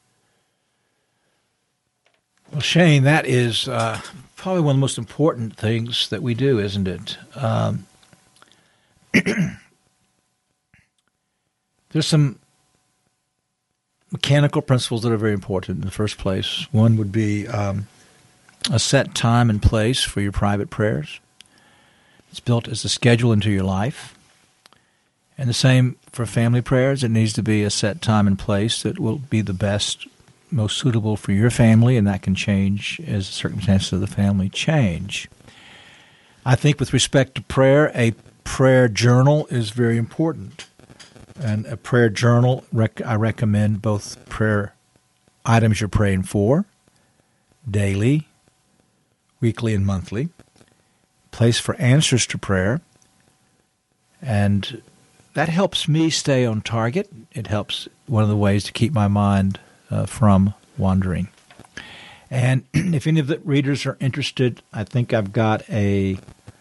[SPEAKER 2] Well, Shane, that is uh, probably one of the most important things that we do, isn't it? Um, there's some mechanical principles that are very important in the first place. One would be um, a set time and place for your private prayers. It's built as a schedule into your life. And the same for family prayers. It needs to be a set time and place that will be the best, most suitable for your family, and that can change as the circumstances of the family change. I think with respect to prayer, a prayer journal is very important. And a prayer journal, rec- I recommend both prayer items you're praying for, daily, weekly, and monthly, place for answers to prayer, and that helps me stay on target. It helps, one of the ways to keep my mind uh, from wandering. And if any of the readers are interested, I think I've got a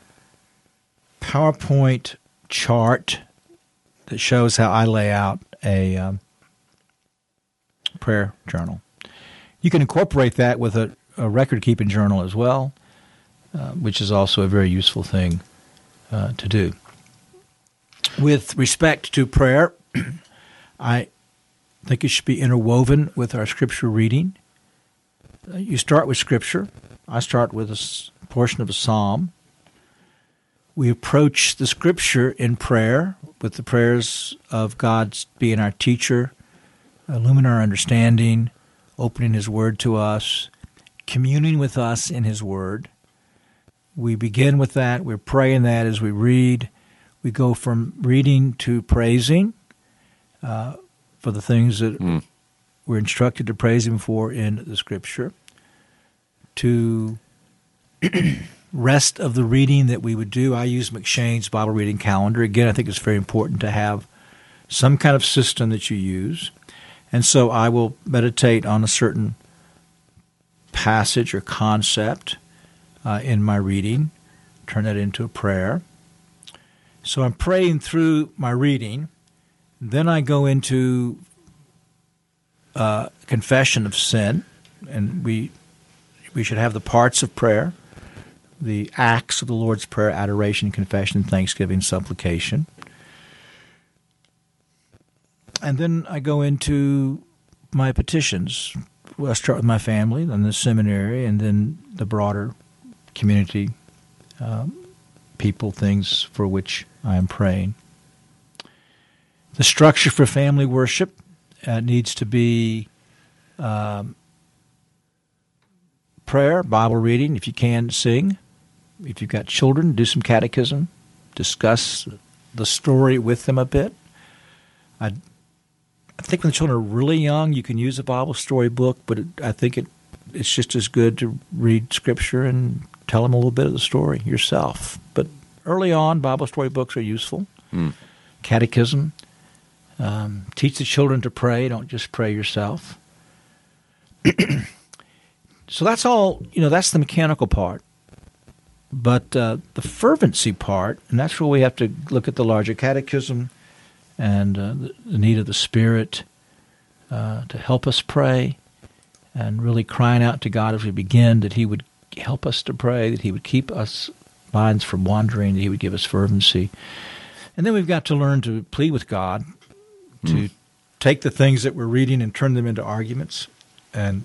[SPEAKER 2] PowerPoint chart that shows how I lay out a um, prayer journal. You can incorporate that with a, a record-keeping journal as well, uh, which is also a very useful thing uh, to do. With respect to prayer, I think it should be interwoven with our Scripture reading. Uh, you start with Scripture. I start with a s- portion of a psalm. We approach the Scripture in prayer with the prayers of God being our teacher, illumining our understanding, opening His Word to us, communing with us in His Word. We begin with that. We're praying that as we read. We go from reading to praising uh, for the things that mm. we're instructed to praise Him for in the Scripture, to rest of the reading that we would do. I use McShane's Bible reading calendar. Again, I think it's very important to have some kind of system that you use. And so I will meditate on a certain passage or concept uh, in my reading, turn that into a prayer. So I'm praying through my reading. Then I go into uh, confession of sin, and we we should have the parts of prayer, the acts of the Lord's Prayer: adoration, confession, thanksgiving, supplication. And then I go into my petitions. Well, I start with my family, then the seminary, and then the broader community, um, people, things for which I am praying. The structure for family worship uh, needs to be um, prayer, Bible reading. If you can, sing. If you've got children, do some catechism. Discuss the story with them a bit. I, I think when the children are really young, you can use a Bible story book, but it, I think it it's just as good to read Scripture and tell them a little bit of the story yourself. But early on, Bible story books are useful. Mm. Catechism. Um, teach the children to pray. Don't just pray yourself. So that's all, you know, that's the mechanical part. But uh, the fervency part, and that's where we have to look at the larger catechism and uh, the, the need of the Spirit uh, to help us pray, and really crying out to God as we begin that He would help us to pray, that He would keep us minds from wandering, that He would give us fervency. And then we've got to learn to plead with God, to mm. take the things that we're reading and turn them into arguments and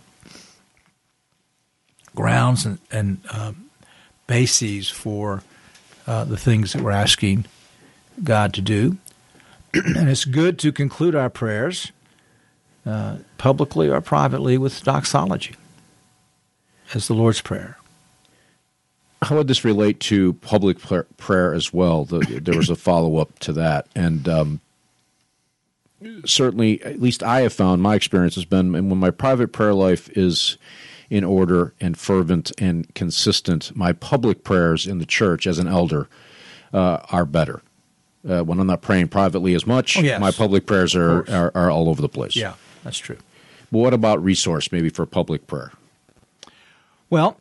[SPEAKER 2] grounds and, and um, bases for uh, the things that we're asking God to do. And it's good to conclude our prayers uh, publicly or privately with doxology as the Lord's Prayer.
[SPEAKER 1] How would this relate to public prayer as well? The, there was a follow-up to that. And um, certainly, at least I have found, my experience has been, and when my private prayer life is in order and fervent and consistent, my public prayers in the church as an elder uh, are better. Uh, when I'm not praying privately as much,
[SPEAKER 2] oh, yes.
[SPEAKER 1] my public prayers are, are, are all over the place.
[SPEAKER 2] Yeah, that's true.
[SPEAKER 1] But what about resource maybe for public prayer?
[SPEAKER 2] Well,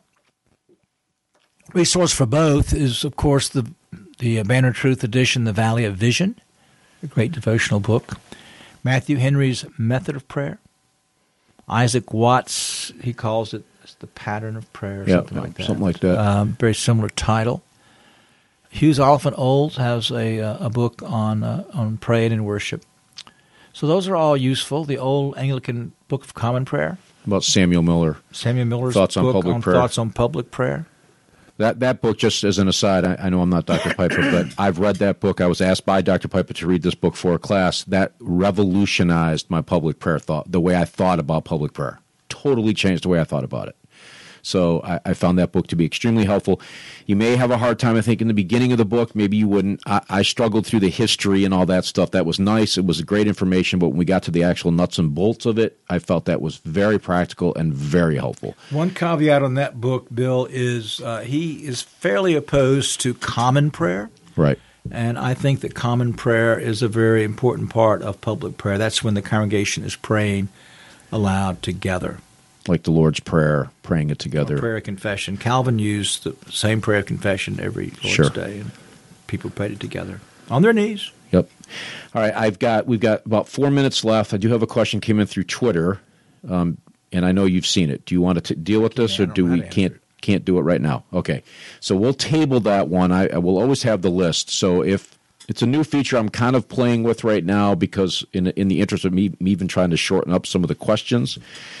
[SPEAKER 2] resource for both is, of course, the the Banner of Truth edition, The Valley of Vision, a great devotional book. Matthew Henry's Method of Prayer. Isaac Watts, he calls it the Pattern of Prayer, or
[SPEAKER 1] yeah,
[SPEAKER 2] something
[SPEAKER 1] yeah,
[SPEAKER 2] like that.
[SPEAKER 1] Something like that.
[SPEAKER 2] Um, very similar title. Hughes Oliphant Olds has a a book on uh, on praying and worship. So those are all useful. The Old Anglican Book of Common Prayer.
[SPEAKER 1] About Samuel Miller.
[SPEAKER 2] Samuel Miller's
[SPEAKER 1] Thoughts on
[SPEAKER 2] book
[SPEAKER 1] Public
[SPEAKER 2] on
[SPEAKER 1] Prayer.
[SPEAKER 2] Thoughts on Public Prayer.
[SPEAKER 1] That that book, just as an aside, I, I know I'm not Doctor Piper, but I've read that book. I was asked by Doctor Piper to read this book for a class. That revolutionized my public prayer thought, the way I thought about public prayer. Totally changed the way I thought about it. So I, I found that book to be extremely helpful. You may have a hard time, I think, in the beginning of the book. Maybe you wouldn't. I, I struggled through the history and all that stuff. That was nice. It was great information. But when we got to the actual nuts and bolts of it, I felt that was very practical and very helpful.
[SPEAKER 2] One caveat on that book, Bill, is uh, he is fairly opposed to common prayer.
[SPEAKER 1] Right.
[SPEAKER 2] And I think that common prayer is a very important part of public prayer. That's when the congregation is praying aloud together.
[SPEAKER 1] Like the Lord's Prayer, praying it together.
[SPEAKER 2] Or prayer of confession. Calvin used the same prayer of confession every Lord's
[SPEAKER 1] Sure.
[SPEAKER 2] Day, and people prayed it together on their knees.
[SPEAKER 1] Yep. All right, I've got we've got about four minutes left. I do have a question came in through Twitter, um, and I know you've seen it. Do you want to t- deal with this,
[SPEAKER 2] Yeah,
[SPEAKER 1] or
[SPEAKER 2] I don't
[SPEAKER 1] do
[SPEAKER 2] know how
[SPEAKER 1] we
[SPEAKER 2] to
[SPEAKER 1] can't
[SPEAKER 2] answer
[SPEAKER 1] can't do it right now? Okay, so we'll table that one. I, I will always have the list. So if it's a new feature I'm kind of playing with right now because in in the interest of me, me even trying to shorten up some of the questions.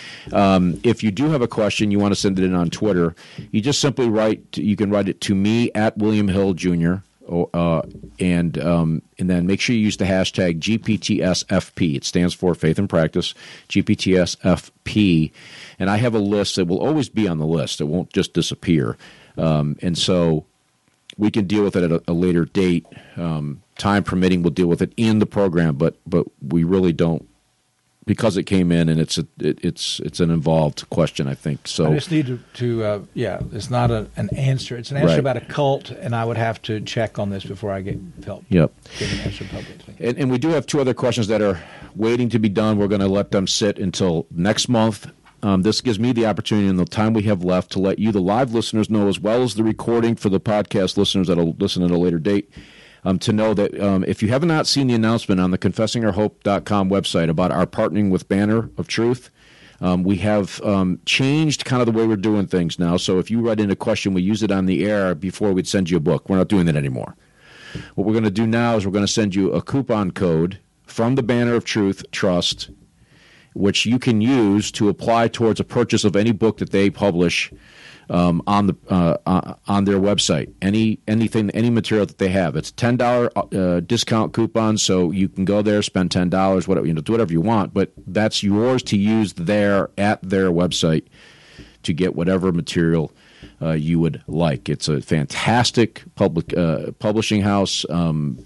[SPEAKER 1] Um, if you do have a question, you want to send it in on Twitter, you just simply write, you can write it to me at William Hill Junior, uh, and um, and then make sure you use the hashtag G P T S F P. It stands for Faith and Practice, G P T S F P. And I have a list that will always be on the list. It won't just disappear. Um, and so we can deal with it at a, a later date. Um, time permitting, we'll deal with it in the program, but but we really don't, because it came in and it's a, it, it's it's an involved question, I think. So
[SPEAKER 2] I just need to, to uh, yeah, it's not a, an answer. It's an answer
[SPEAKER 1] Right.
[SPEAKER 2] about a cult, and I would have to check on this before I get felt
[SPEAKER 1] Yep.
[SPEAKER 2] give an answer publicly.
[SPEAKER 1] And, and we do have two other questions that are waiting to be done. We're going to let them sit until next month. Um, this gives me the opportunity in the time we have left to let you, the live listeners, know, as well as the recording for the podcast listeners that will listen at a later date, Um, to know that um, if you have not seen the announcement on the confessing our hope dot com website about our partnering with Banner of Truth, um, we have um, changed kind of the way we're doing things now. So if you write in a question, we use it on the air before we'd send you a book. We're not doing that anymore. What we're going to do now is we're going to send you a coupon code from the Banner of Truth Trust, which you can use to apply towards a purchase of any book that they publish Um, on the uh, uh, on their website. Any anything, any material that they have, it's a ten dollar uh, discount coupon. So you can go there, spend ten dollars, whatever you know, do whatever you want. But that's yours to use there at their website to get whatever material uh, you would like. It's a fantastic public uh, publishing house. Um,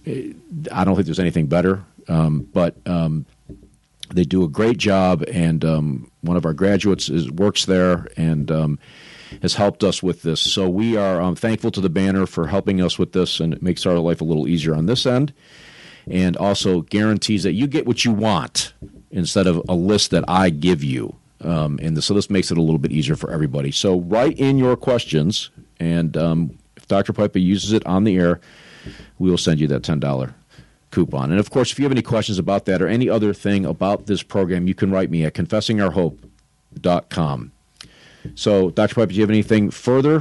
[SPEAKER 1] I don't think there's anything better, um, but um, they do a great job. And um, one of our graduates is works there, and um, has helped us with this. So we are um, thankful to the Banner for helping us with this, and it makes our life a little easier on this end, and also guarantees that you get what you want instead of a list that I give you. Um, and so this makes it a little bit easier for everybody. So write in your questions, and um, if Doctor Piper uses it on the air, we will send you that ten dollar coupon. And, of course, if you have any questions about that or any other thing about this program, you can write me at confessing our hope dot com. So, Doctor Piper, do you have anything further?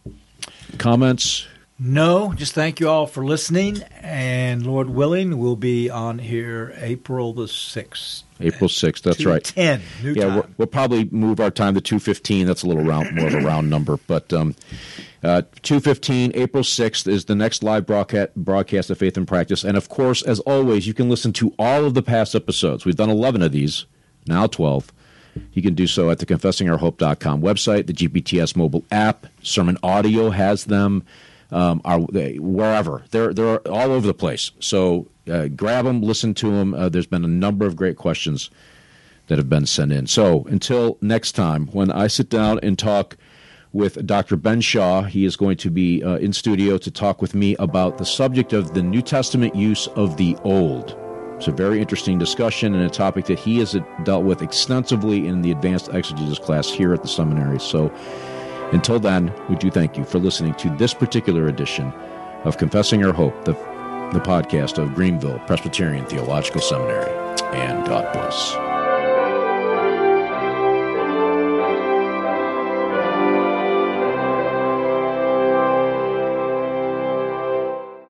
[SPEAKER 1] Comments?
[SPEAKER 2] No, just thank you all for listening, and Lord willing, we'll be on here April the sixth.
[SPEAKER 1] April sixth, that's right.
[SPEAKER 2] ten, new
[SPEAKER 1] yeah,
[SPEAKER 2] time.
[SPEAKER 1] we'll, we'll probably move our time to two fifteen. That's a little round, more of a round number. But um, uh, two fifteen, April sixth is the next live broadcast, broadcast of Faith and Practice. And, of course, as always, you can listen to all of the past episodes. We've done eleven of these, now twelve. You can do so at the confessing our hope dot com website, the G P T S mobile app. Sermon Audio has them. Um, are they, wherever. They're, they're all over the place. So uh, grab them, listen to them. Uh, there's been a number of great questions that have been sent in. So until next time, when I sit down and talk with Doctor Ben Shaw. He is going to be uh, in studio to talk with me about the subject of the New Testament use of the Old. It's a very interesting discussion and a topic that he has dealt with extensively in the advanced exegesis class here at the seminary. So until then, we do thank you for listening to this particular edition of Confessing Our Hope, the, the podcast of Greenville Presbyterian Theological Seminary. And God bless.